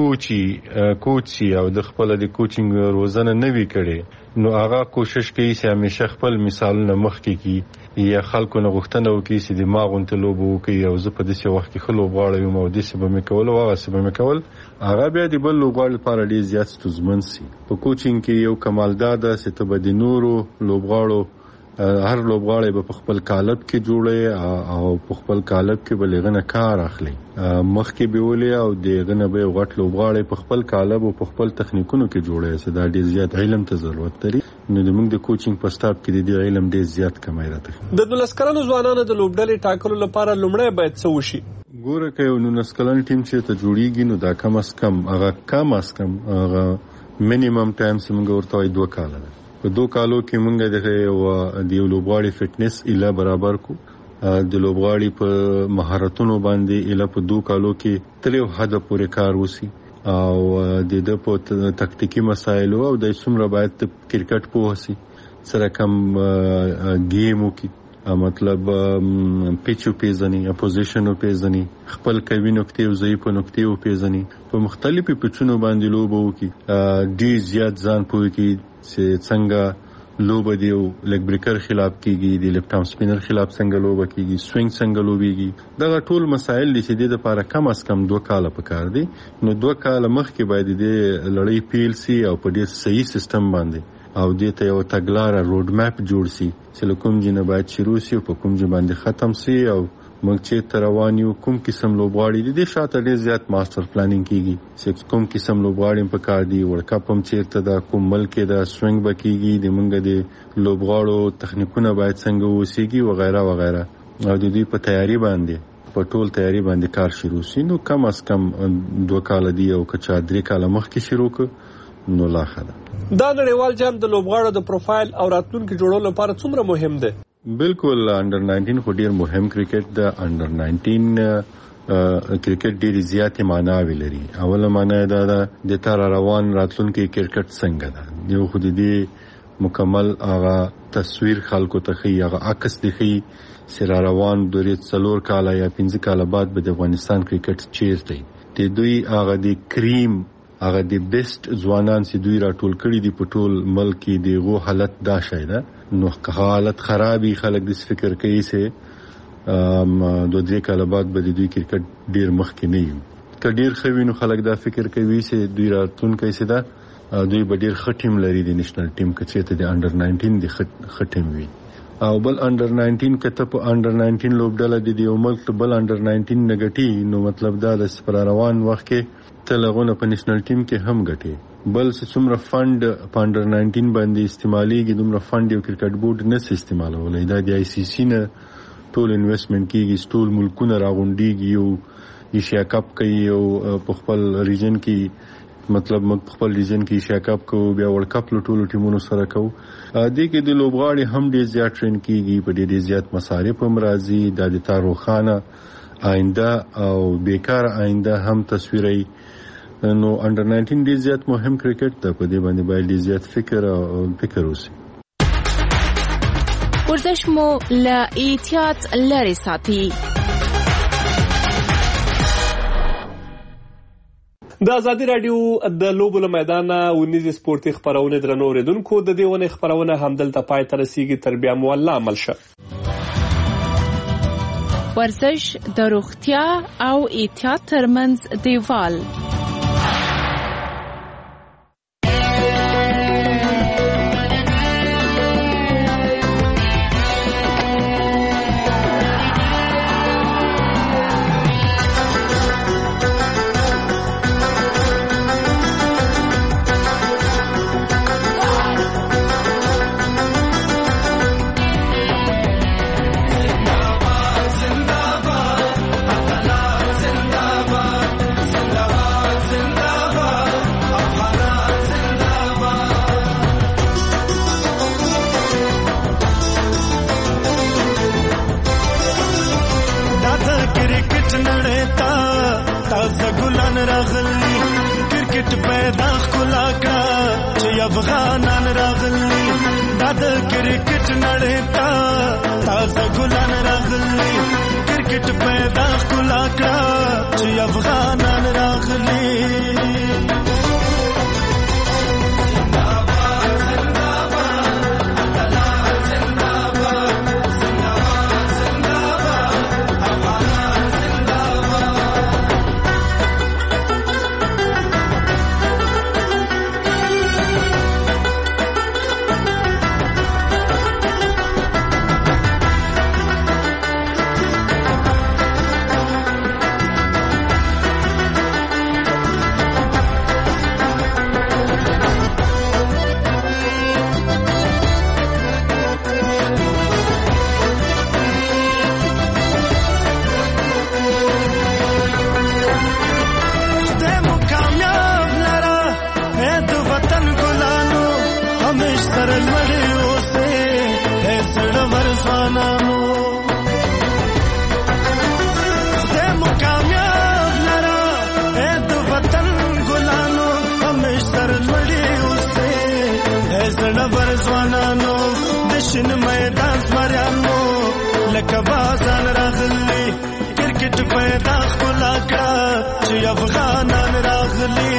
کوچي او د خپل د کوچینګ روزنه نه وی کړي نو هغه کوشش کوي چې همیشه خپل مثالونه مخکې کی یا خلکو نه غوښتنه وکړي چې د ماغونته لوبو کوي او زه په دې وخت کې خلک غواړم او د څه به مې کول او هغه څه به مې کول، هغه بیا د بل لوبغاړي لپاره ډیر زیات ستونزمن شي. په کوچینګ کې یو کمال ده چې ته به د نورو لوبغاړو هر لوبغاړی به په خپل کالب کې جوړي او په خپل کالب کې به لغنه کار اخلي، مخکې به ولې او دغه به غټ لوبغاړی په خپل کالب او په خپل تخنیکونو کې جوړي چې دا ډیر زیات علم ته ضرورت لري. نو د موږ د کوچینګ په سټاپ کې د علم ډیر زیات کمی راځي. د 19 کلنو ځوانانو د لوبډلې ټاکلو لپاره لومړی باید څه وشي؟ ګوره که یو 19 کلن ټیم چې ته جوړیږي نو دا کم از کم هغه مینیمم ټایم چې موږ ورته 2 کال ده. په 2 کالو کې موږ د یو لوبغاړي فټنس اله برابر کو. د لوبغاړي په مهارتونو باندې اله په 2 کالو کې تر یو حد پورې کار وسی او د په تکتیکی مسایلو او د څومره باید کرکټ په وسی سره کم گیمو کې مطلب پیچو پیژني اپوزیشن پیژني خپل کوي نقطې او ضعیف نقطې پیژني په مختلفو پیچونو باندې لوبو کې ډیر زیات ځان پوي کې چې څنګه لوبه دیو لیگ بریکر خلاف کیږي د لیفټ ارم سپینر خلاف څنګه لوبه کیږي سوینګ څنګه لوبيږي دا ټول مسایل چې د لپاره کم از کم 2 کال پکار دي. نو 2 کال مخکې باید د لړۍ پیل سي او په ډیر صحیح سیستم باندې او د ته یو تګلارې روډ میپ جوړ سي چې کوم جنه باید شروع سي او په کوم ځای باندې ختم سي او موږ چې تروانیو کوم قسم لوبغاړي دي شاته ډیر زیات ماستر پلانینګ کیږي چې کوم قسم لوبغاړي په کار دي ورلد کپ هم چیرته دا کوم ملک دا سوینګ بکیږي د موږ د لوبغاړو تخنیکونه باید څنګه وسیږي وغیرہ وغیرہ او د دې په تیاری باندې په ټول تیاری باندې کار شروع سي. نو کم از کم 2 کال دی او کچا 3 کال مخکې شروع ک نو لا خدا. دا نړیوال جام د لوبغاړو د پروفایل او راتلونکو جوړولو لپاره څومره مهم دی؟ بالکل انډر 19 خو ډیر مهم کرکټ د انډر 19 کرکټ ډیر زیاتې معنی لري. اوله معنی دا د تر روان راتلونکو کرکټ څنګه ده یو خو دې مکمل هغه تصویر خلکو ته خي هغه عکس دی خي سره روان د 4 کال یا 15 کال بعد به د افغانستان کرکټ چیرته ته دوی هغه د کریم هغه د بیسټ ځوانان چې دوی راټول کړي دي په ټول ملک کې دغه حالت دا شایده. نو حالت خرابي خلک د فکر کوي چې 2 کال بعد به دوی کرکټ ډیر مخ کې نه وي کډیر خوینو خلک دا فکر کوي چې دوی راتلونکي سي دا دوی به ډیر خټیم لري د نېشنل ټیم کې چې ته د انډر 19 د خټیم وي او بل انډر 19 کته په انډر 19 لوبډاله د یو ملک بل انډر 19 نګټي نو مطلب دا د سپر روان وخت کې تلغونه په نېشنل ټیم کې هم ګټي بل څومره فند په انډر 19 باندې استعماليږي دومره فند یو کرکټ بورډ نه استعمالولای دا د آی سی سی نه ټول انویسټمنټ کیږي ټول ملکونه راغونډيږي او ایشیا کپ کوي او په خپل ریجن کې مطلب موږ خپل ریجن کې ایشیا کپ کو بیا ورلد کپ ټول ټیمونو سره کو د کې د لوبغاړي هم ډیر زیات ټرین کیږي په ډیر زیات مصارف هم راځي د تاریخانه آینده او بیکار آینده هم تصویري. نو انډر 19 ډیر زیات مهم کرکټ ته په دې باندې باید زیات فکر وشي. ورزش مو له احتیاط لري ساتي. د ازادي رادیو د لوبو میدان ونیزي سپورتي خبرونه درنو اوریدونکو د دې ونه خبرونه همدلته پای ته رسیدي تر بیا مو الله عمل شه. ورزش د روغتیا او احتیاط ترمنځ دیوال. شین میدان زمریان مو لکه بازان راغلی کرکټ پیدا خپلا کړه چې افغانان راغلی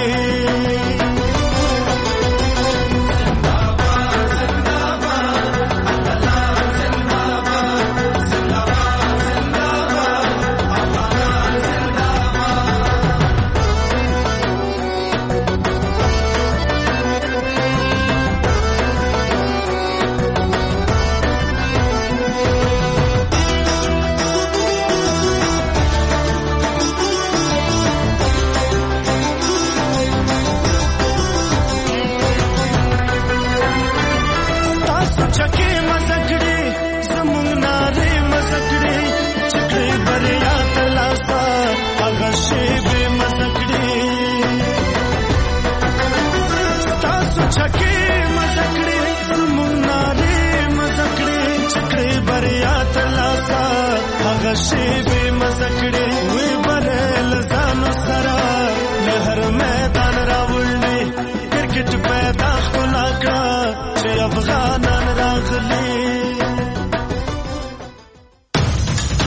شی به مزکړي